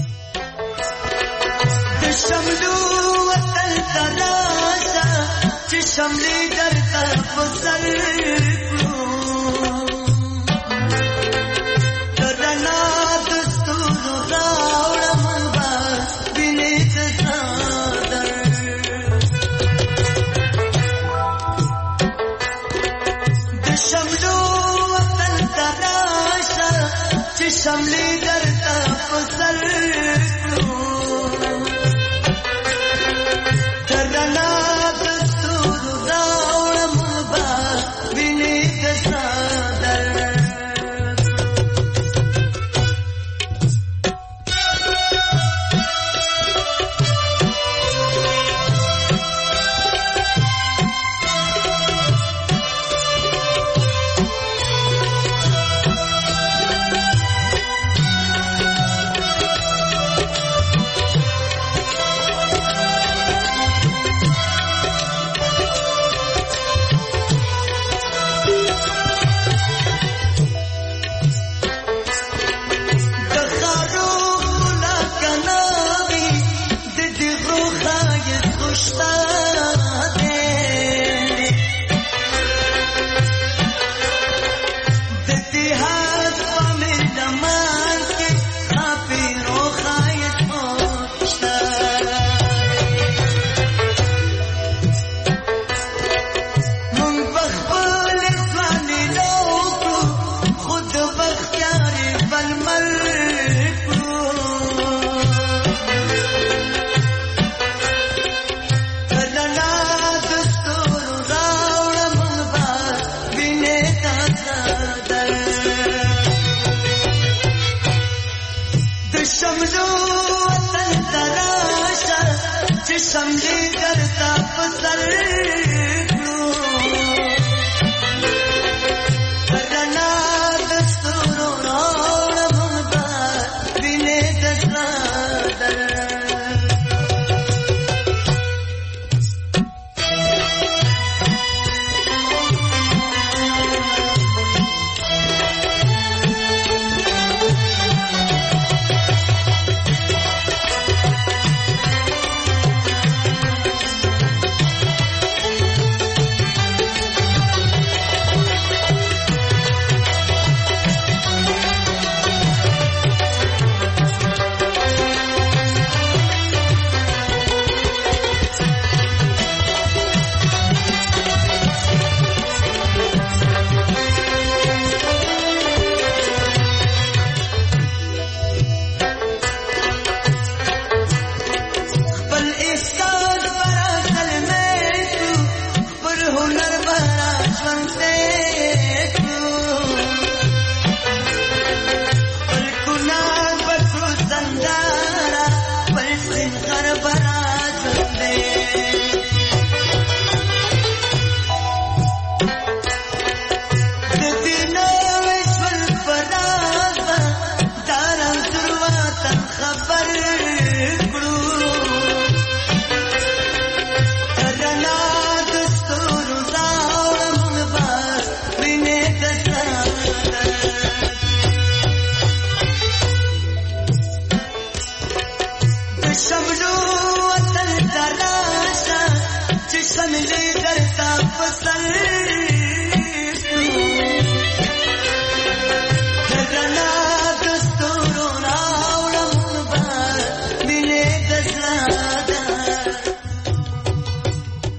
[SPEAKER 5] شملو وطن تراشا چې شملې درته فسر کړو ترنا دستور راوړم بس بینې صادر د شملو وطن تراشا چې شملې درته فسر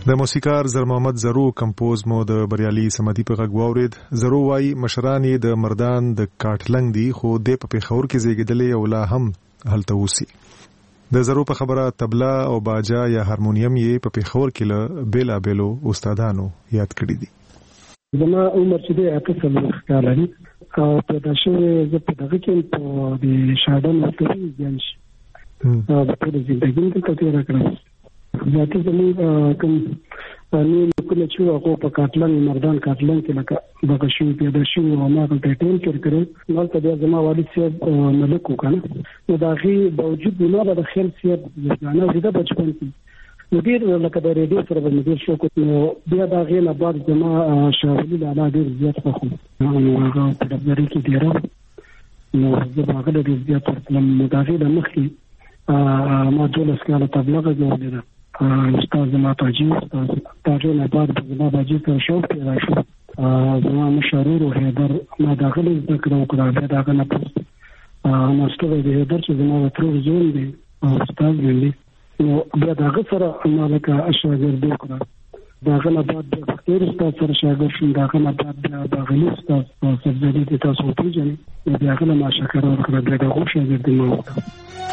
[SPEAKER 2] د موسیقار زر محمد زرو کمپوز مو د بریالي سمدي په غږ واورید. زرو وايي مشران یې د مردان د کاټلنګ دي خو د په پیښور کې زیږیدلې او لا هم هلته اوسي. د زرو په خبره طبله او باجا یا هارمونیم یې په پیښور کې له بیلا بیلو استادانو یاد کړی دي.
[SPEAKER 4] زما عمر چې دی اته څلوېښت کاله دی او پیدا شوی زه په دغه کې په د شاډن ورته ځان شي او په ټول ژوندګي کې تیر کړم. ذاتي زموږ کوم نو کله چې هغه په کاټلنګ مردان کاټلنګ کې لکه دغه شی پیدا شوی او ما په ټیم کې کړم نو ته د زما والد صاحب ملک وکنه نو دا غي باوجود نه د خیر صاحب ځانه د بچپن کې ډیر لکه د ریډیو سره د مدیر شو کو نو بیا دا غي نه بعد زما شاولي د علا ډیر زیات خو نو هغه په دغه کې ډیر نو زه هغه د زیات ترلم مدافع د مخکې ما دولس کاله تبلیغ جوړ استاد زما تاجي استاد تاجي نه بعد زما باجي ته شو پیدا شو زما مشرور او هیدر ما داخله ذکر وکړه بیا داغه نه پوس نو ستوي د هیدر چې زما تر زون دي استاد دی نو بیا داغه سره مالکه اشاګرد وکړه داغه نه بعد د فقیر استاد سره شاګرد شوم داغه نه بعد د باغلی استاد سبزدي د تاسو پیژنې نو داغه نه ما شکر ورکړه بیا داغه شاګرد ما وکړه.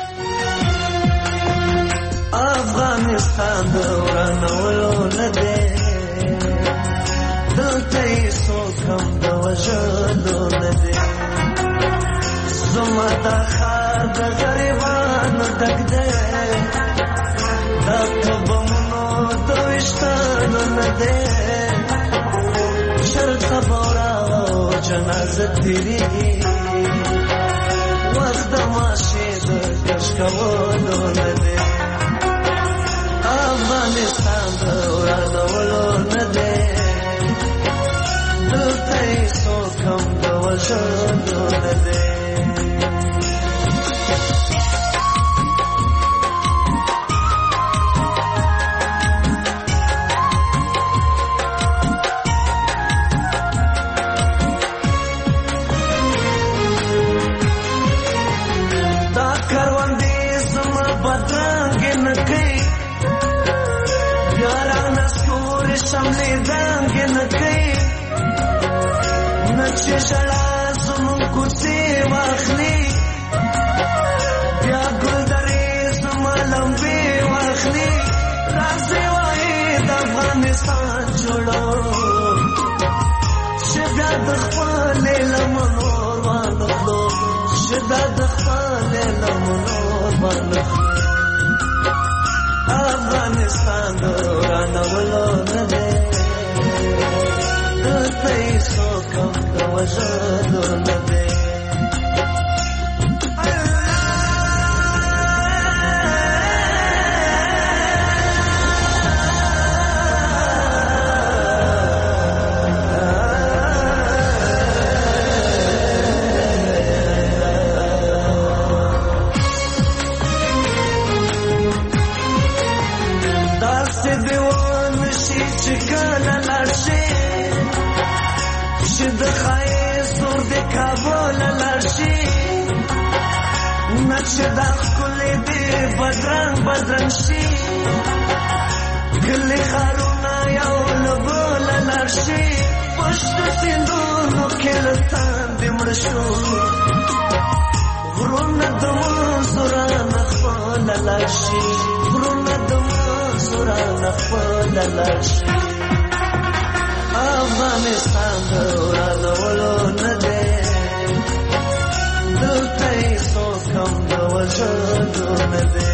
[SPEAKER 5] افغانستان دورانولو نده دلته یې څوک هم د وژلو نده زما دا ښار د غریبانو ډک دی دا په بمونو د ویشتانو نده چېرته بورا او جنازه تېرېږي وخت د ماشې د کش کولو نده افغانستان دورانولو نده دلته یې څوک هم د وژلو نده دا کروندې زما بدرنګې نه کوي یاران سکور شملې دنګې نه کوي نه چې ژړا زموږ کوڅې واخلي بیا ګلدرې زما لمبې واخلي راځئ وایي د افغانستان جوړو چې بیا د خپلې لمنو وانخلو چې بیا د خپلې لمنو وانخلو افغانستان دورانولو نده دلته یې څوک هم د وژلو نده چې دا ښکلې دې بدرنګ بدرنګ شي ګلې ښارونه یو له بله لاړ شي پشت سیندونو کې له تاندې مړه شو غرونه د منځو رانه خپله لاړ شي غرونه د منځو رانه خپله لاړ شي افغانستان دورانولو نه دی دلته یې څوک هم د وژلو نه دی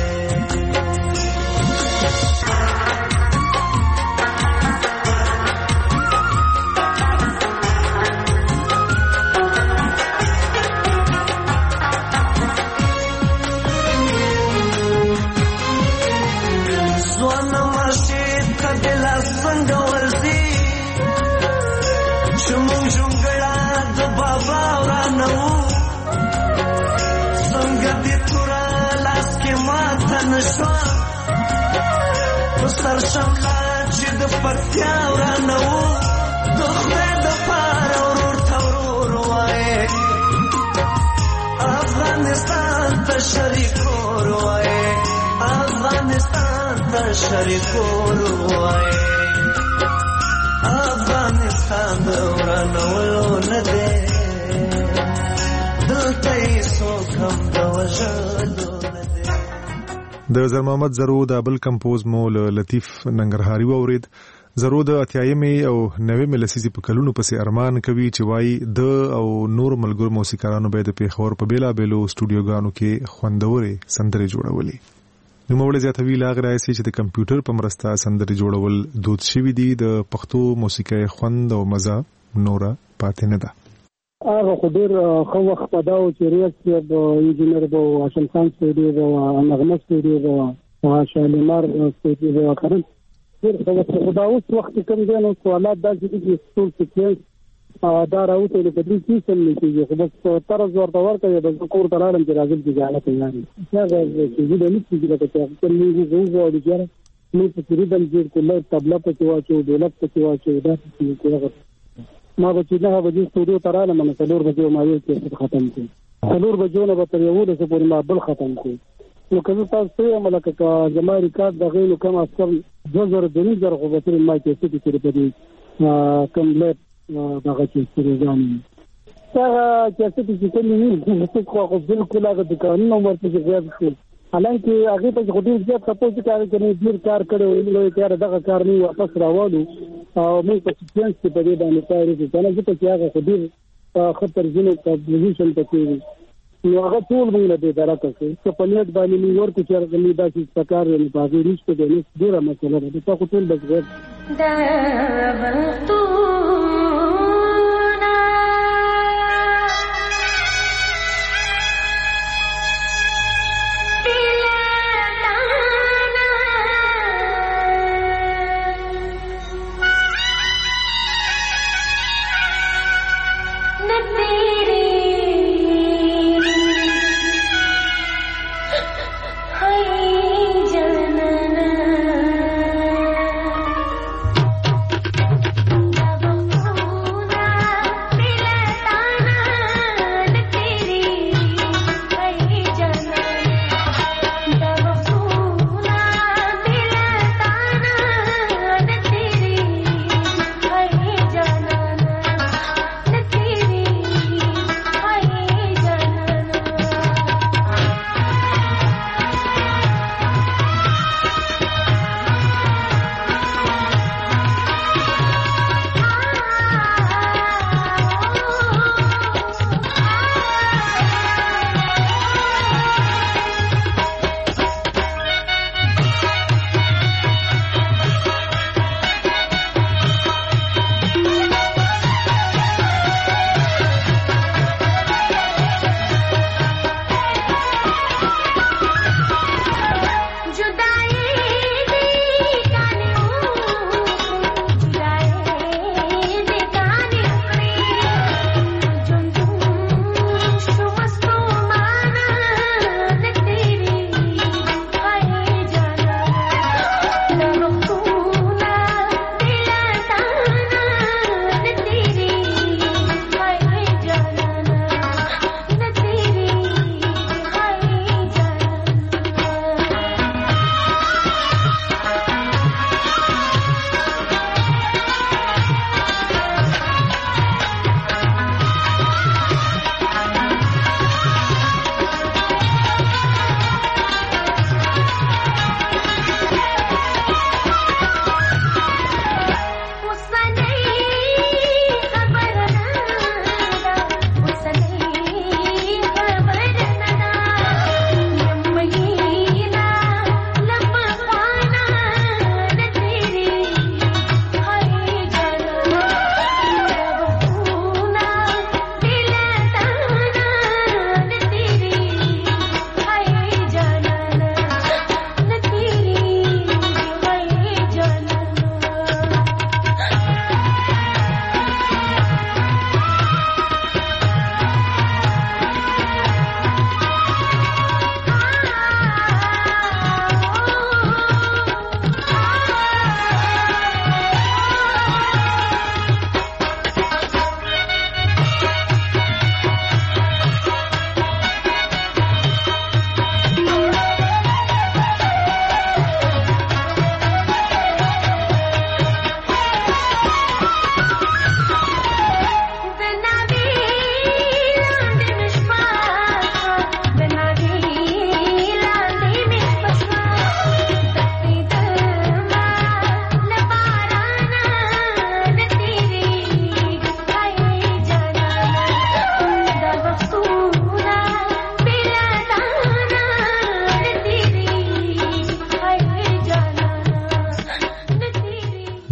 [SPEAKER 5] ځوانه ماشې ته د لاس څنګه ورځي چې موږ ژونګړه د بابا ورانه وو څنګه دې توره لاس کې ماته نه شوه په سر شمله چې د پکتیا ورانه وو د خدای دپاره ورور ته ورور وایې افغانستان ته شریک ور وایې افغانستان ته شریکول وای افغانستان د ورانولو نه دی دلته یې څوک هم د وژلو نه دی.
[SPEAKER 2] د زر محمد زرو د بل کمپوز مو لطیف ننګرهاري واورید. زرو د اتیایمې او نوې لسیزې په کلونو پسې ارمان کوي چې وایي د او نور ملګرو موسیقارانو به د پیښور په بیلابېلو سټوډیوګانو کې خوندورې سندرې جوړولې. نوموړی زیاتوي لا غیر ایسي چې د کمپیوټر په مرسته سندرې جوړول دود شوي دي، د پښتو موسیقۍ خوند او مزه نوره پاتې نه ده.
[SPEAKER 4] هغه خو ډېر ښه وخت په دا و چې ریاض صاحب انجینر به و، هاشم خان سټوډیو به و، نغمه سټوډیو به و، شالیمار سټوډیو به و. کړل ډېر ښه وخت خو دا اوس وخت چې کوم دی نو سوالات داسې دي چې ټول سیکوینس دا راوته نو په دې سیستم نه کېږي، خو بس طرز ورته ورکوي بس کور ته راغلم چې راځم چې جاله تیار یم. هغه چې زه د نه کېږي لکه چې کوم موږ وغواړو چې موږ په ریدم جوړ کړو، طبله پکې واچو، ډولک پکې واچو، داسې چې هغه ما به چې نه به دې سټوډیو ته رالم نو څلور بجې ما یو کیسټ ختم کړ، څلور بجو نه به تر یولسو پورې ما بل ختم کړ. نو که زه تاسو ته وایم لکه که زما ریکارډ دغې نو کم از کم دوه زره دوه نیم زره خو به ترې ما کیسټ کړي په دې کم لیټ دغه کیسټرګانې هغه کیسټ چې کوم وي خو خو بالکل هغه د قانون ورته غیاب شو، حالانکه هغه ته خو ډېر زیات سپورټ کوي چې ډېر کار کړی نو یې دغه کار نه واپس راوړو او موږ په سیکوینس کې په دې باندې کار وکړو. کنه ځکه چې هغه خو ډېر خطر ځینې پوزیشن ته کوي نو هغه ټول موږ له دې درکه کوي چې په نیټ باندې موږ ورته چې هغه نه داسې پکار نه پاږي رښتیا دې ډېره مسله ده. تاسو ټول بس غوښ دا وختونه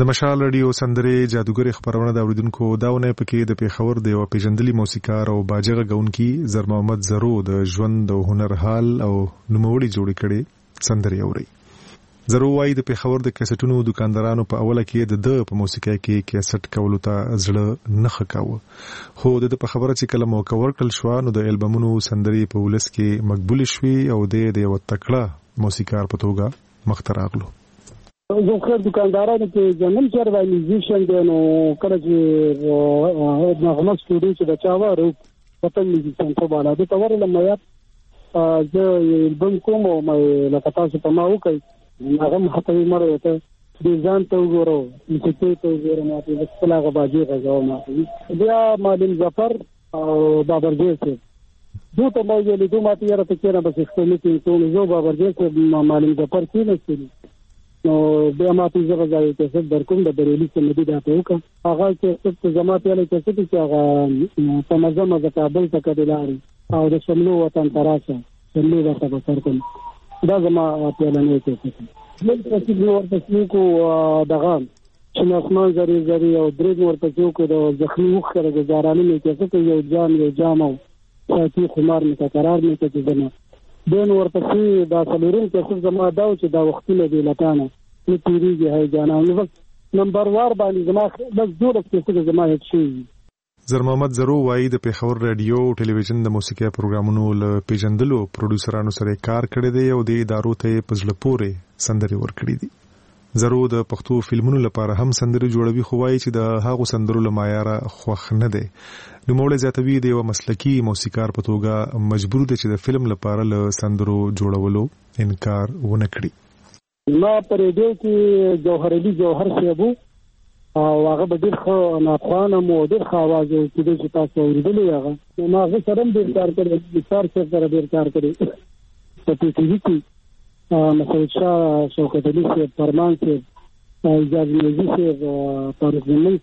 [SPEAKER 2] د مشال رادیو سندرې جادوګر خبرونه د اوریدونکو داونه پکې د پیښور د یو پیژندلي موسیقار او باجغه غونکي زر محمد زرو د ژوند او هنر حال او نوموړي جوړ کړي سندرې اوري. زرو وايي د پیښور د کیسټونو دکاندارانو په اوله کې د د په موسیقۍ کې کیسټ کولو ته زړه نه خکاوه، خو د په خبره چې کله موقع ورکړل شو نو د البومونو سندرې په ولس کې مقبول شوي او د یو تکړه موسیقار په توګه مخ ته راغلو.
[SPEAKER 4] زه خو دکاندارانو کې جنن چر وای میوزیشن دی نو کله چې نغمه سټوډیو چې بچا وره پتن میوزیشن په بالا د تور لمه یا زه البوم کوم او مې لکه تاسو په ما وکړ هغه مخاطب مره ته د ځان ته وګورو چې ته وګورو ماته د خپل هغه باجی غواړم ماته بیا معلم ظفر او بابر جیسه دوی ته مې ویلي دوی ماته یاره ته کېره بس خپل کې ټول زو بابر جیسه معلم ظفر کې نشي نو بیا ماته زغه ځای ته څه درکوم د بریلی څخه مدي دا ته وکړه هغه چې څه جماعت یې له څه چې هغه په مزه مزه کابل ته کډلاري او د شملو وطن تراشه شملو ورته بسر کوم دا زما په لنه کې څه نن تاسو ورته کو دغه چې اسمان زری زری او درې ورته کو د ځخنی وخره د زارانه کې څه یو جام یو جام او ساتي خمار نه قرار نه کې ځنه دین ورته دا څلورم کې زما دا چې دا وختونه دی لټانه نو پیریږي هاي جانانه نو نمبر وار باندې زما بس جوړ کې زما هیڅ شي.
[SPEAKER 2] زر محمد زرو وايي د پیښور رادیو او ټلویزیون د موسیقي پروګرامونو له پیژندلو پروډوسرانو سره کار کړی دی او د ادارو ته پزله پورې سندري ورکړي دي. زرو د پښتو فلمونو لپاره هم سندري جوړوي، خو وايي چې د هغو سندرو له معیار خوښ نه دی. نو موږ زیاتوي د یو مسلکي موسیقار په توګه مجبور دي چې د فلم لپاره له سندرو جوړولو انکار ونه کړي.
[SPEAKER 4] ما پر دې کې جوهر علي جوهر صاحب او هغه به ډېر ښه ناخوانه مو ډېر ښه اواز یې چې دې تاسو اورېدلی هغه نو هغه سره هم ډېر کار کړی سر سره ډېر کار کړی په ټي وي کې مسعود شاه شوکت علي صاحب فرمان صاحب اعجاز نیازي صاحب طارق زمین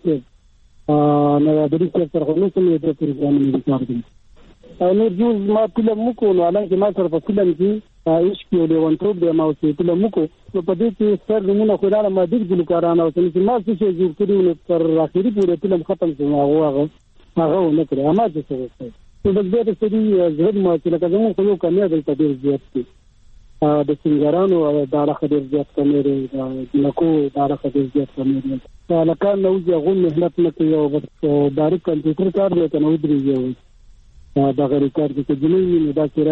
[SPEAKER 4] صاحب نوابري صاحب سره خو نو کوم یې د پروګرامونو کار کړی او نور جوز ما فلم وکړو نو حالانکه ما سره په فلم کې عشق یو لیونتوب دی ما اوسې فلم وکړو نو په دې کې سر نمونه خو دا ما ډېر ګلوکاران او چې ما څه جوړ کړي نو تر اخري پورې فلم ختم شو هغه هغه هغه نه کړی ما څه څه نو د دې د سړي زړه ما چې لکه زموږ خو یو کمیاب دلته ډېر زیات دي د سنگرانو دا راخه ډېر زیات کمیري نکو دا راخه ډېر زیات کمیري دا لکه نو یو مهنت نه کوي او ډایرکټ کمپیوټر کار دی کنه ودرېږي دا غری کار کې جنوي نه دا چې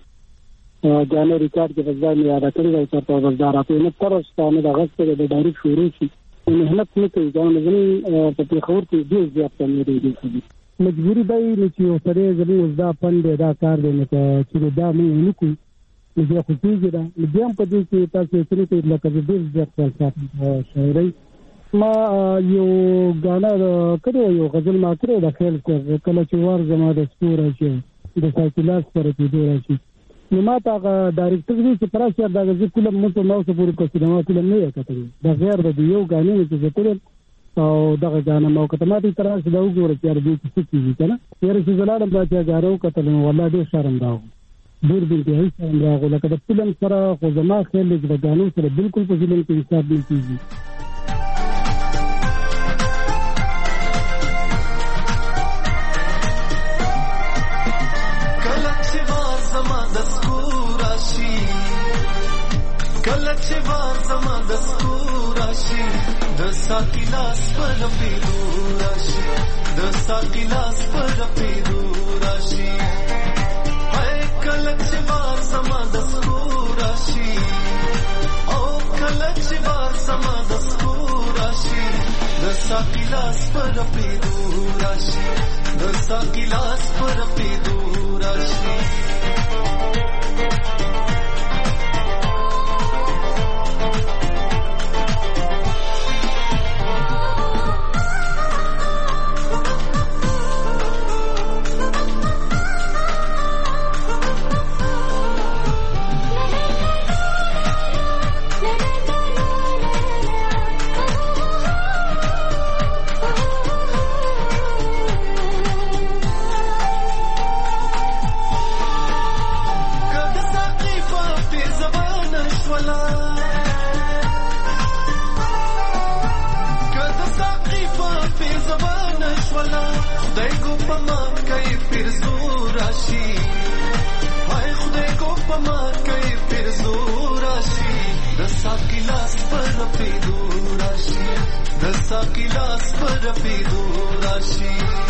[SPEAKER 4] راځي جانو ریکارډ کې وځي نه یاد کړی دا تاسو وزدار اته نه ترسته د غسته د ډایرکټ شروع شي مهنت نه کوي دا نه په خبر کې ډیر زیات کمی دی مجبوری دی چې سره زموږ دا پند دا کار دی نه چې دا مې نه کوي نو خو پیږي دا بیا په دې کې تاسو سره ته لکه ډیر زیات کار شاعري ما یو غانا کړو یو غزل ما کړو د خیال کله چې وار زما د ستوره چې د سایکلاس پر کې دی راشي نو ما ته ډایرکټر دی چې پراسه دا غزل کوم مو ته نو څه پورې کوم سینما فلم نه کتلی دا غیر د یو غانې چې زه او دا غانا مو کته ما ته تراسه دا وګوره چې ار دې څه کیږي کنه یاره چې زلاله با چې غارو کتل نو والله ډیر شرم راو ډیر دې هیڅ شرم راغله لکه د فلم سره خو زما خیال دی د غانو سره بالکل په فلم کې حساب نه کیږي.
[SPEAKER 5] کلچ وار زما د سکوراشي د ساکلاس پر پیدوراشي د ساکلاس پر پیدوراشي هاي کلچ وار زما د سکوراشي او کلچ وار زما د سکوراشي د ساکلاس پر پیدوراشي د ساکلاس پر پیدوراشي پما کوي پیر زور راشي هاي خدای کو پما کوي پیر زور راشي د ساقي لاس پر پیدو راشي د ساقي لاس پر پیدو راشي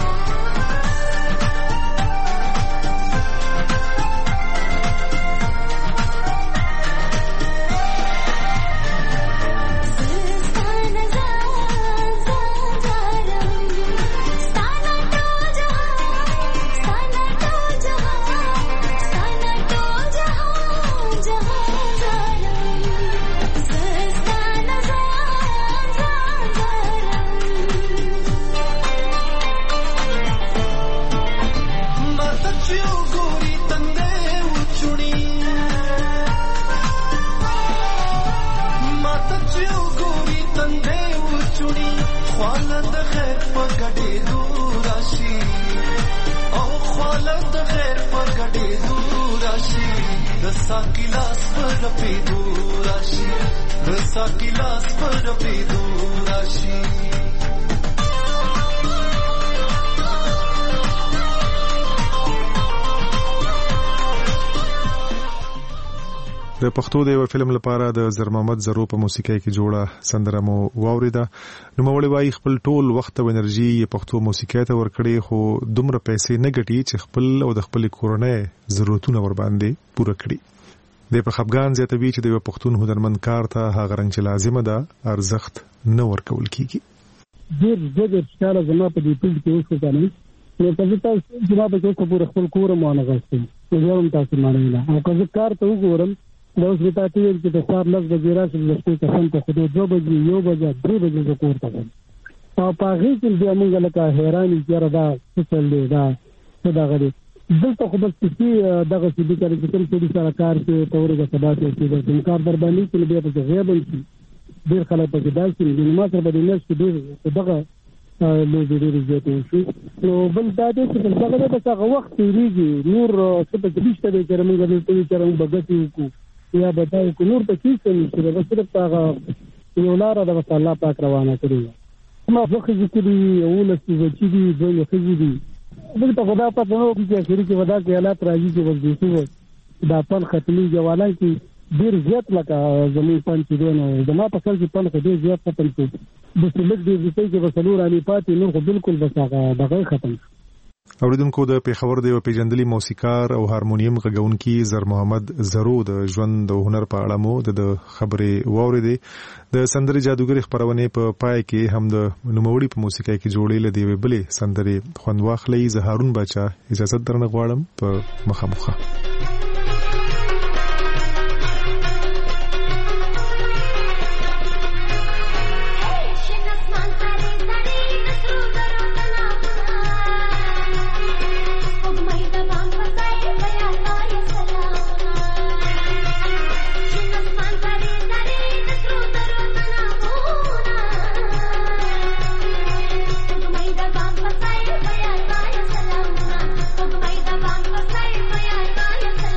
[SPEAKER 5] Saki las par pedu rashi Saki las par pedu rashi
[SPEAKER 2] د پښتو د یو فلم لپاره د زر محمد زرو په موسیقۍ کې جوړه سندره مو واوریده. نو مولوی وايي خپل ټول وخت او انرژي پښتو موسیقۍ ته ورکړي خو دومره پیسې نه ګټي چې خپل او د خپل کورنۍ ضرورتونه ور باندې پوره کړي. د په خپګان زیاتوي چې د یو پښتون هنرمند کار ته هغه رنګ چې لازمه ده ارزښت نه ورکول کیږي.
[SPEAKER 4] ډېر ډېر ښکاره زما په دې فیلډ کې اوس وکړم نو که تاسو زما په کې پوره خپل کور مو نه غوښتم نو یو تاسو معنی نه او که کار ته وګورم دا اوس وتا ته چې د سهار لږ بجې راشم د شپې قسم ته خو دوه بجې یو بجې درې بجې زه کور ته ځم او په هغې کې بیا مونږ لکه حیران یو چې دا څه چل دی دا څه دغه دی دلته خو بس کسي دغه چې دې کاري چې کوم سړي سره کار کوي ته ورګه سبا چې د کار در باندې چې بیا په غیاب شي ډېر خلک پکې داسې دي نو ما سره به د میاشت کې ډېر دغه لوبې ډېرې زیاتې وشي نو بل دا دی چې دغه دی بس هغه وخت تېرېږي نور څه پکې نشته دی چې مونږ دلته وي چې موږ به ګټې وکړو یا به دا وکړو نور ته هېڅ نه شي بس صرف هغه یو لاره ده بس الله پاک روانه کړې ده ما دوه ښځې کړي یولس بچي دي دوه ښځې دي دلته خو دا پته نه وکړي چې اخري کې به دا حالات راځي چې بس بیخي دا پن ختمېږي او حالانکې ډېر زیات لکه زموږ پن چې دی نو زما په سر کې پن خو ډېر زیات ختم شو داسې لږ ډېر زیاتۍ کې به څلور انې پاتې نور خو بلکل بس هغه دغه ختم شو.
[SPEAKER 2] اوریدونکو د پیښور د یو پیژندلي موسیقار او هارمونیم غږونکي زر محمد زرو د ژوند او هنر په اړه مو د خبرې واورېدې. د سندرې جادوګرې خپرونې په پای کې هم د نوموړي په موسیقۍ کې جوړې له دیوې بلې سندرې خوند واخلئ. زه هارون باچا اجازه درنه غواړم په مخامخه.
[SPEAKER 6] Bye.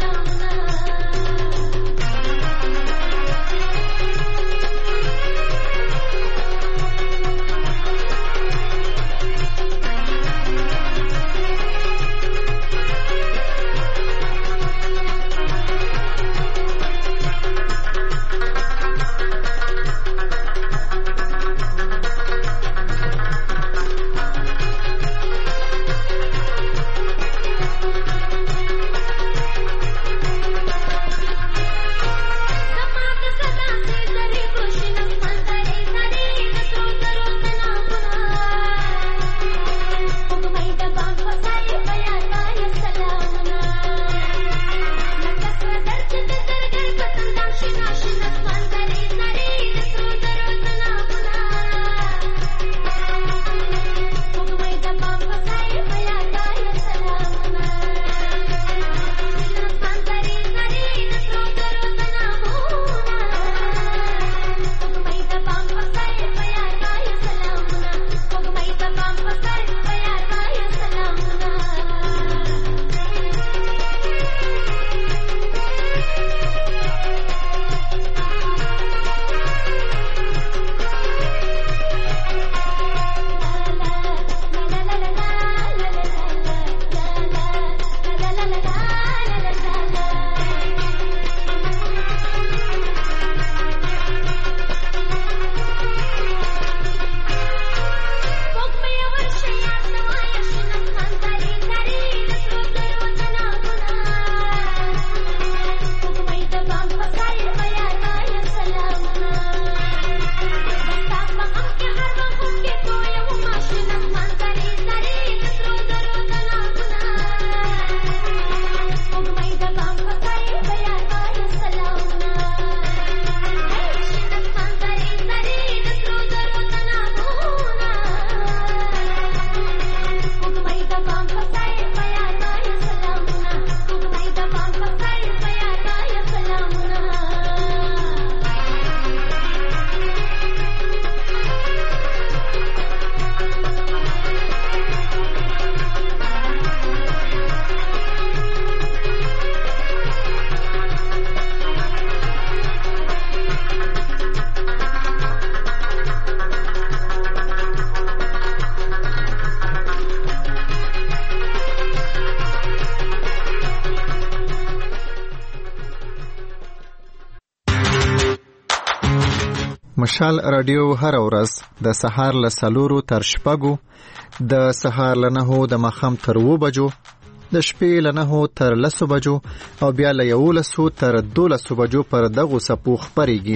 [SPEAKER 6] مشال رادیو هر ورځ د سهار له څلورو تر شپږو، د سهار له نهو د ماښام تر اوو بجو، د شپې له نهو تر لسو بجو او بیا له یولسو تر دولسو بجو پر دغو څپو خپرېږي.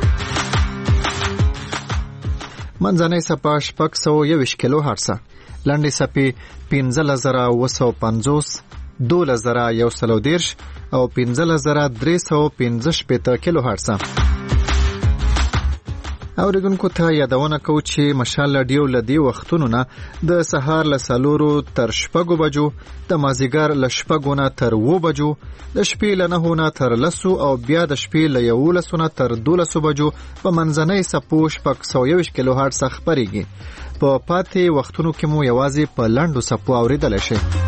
[SPEAKER 6] منځنۍ څپه شپږ سوه یوویشت کیلو هرڅه، لنډې څپې پنځلس زره اووه سوه پنځوس، دولس زره یو سل او دېرش او پنځلس زره درې سوه پنځه شپېته کیلو هرڅه. اوریدونکو ته یادونه کوو چې مشال رادیو له دې وختونو نه د سهار له څلورو تر شپږو بجو، د مازدیګر له شپږو نه تر اوو بجو، د شپې له نهو نه تر لسو او بیا د شپې له یولسو نه تر دولسو بجو په منځنۍ څپو شپږ سوه یوویشت کیلو هرڅه خپرېږي. په پاتې وختونو کې مو یوازې په لنډو څپو اورېدلی شئ.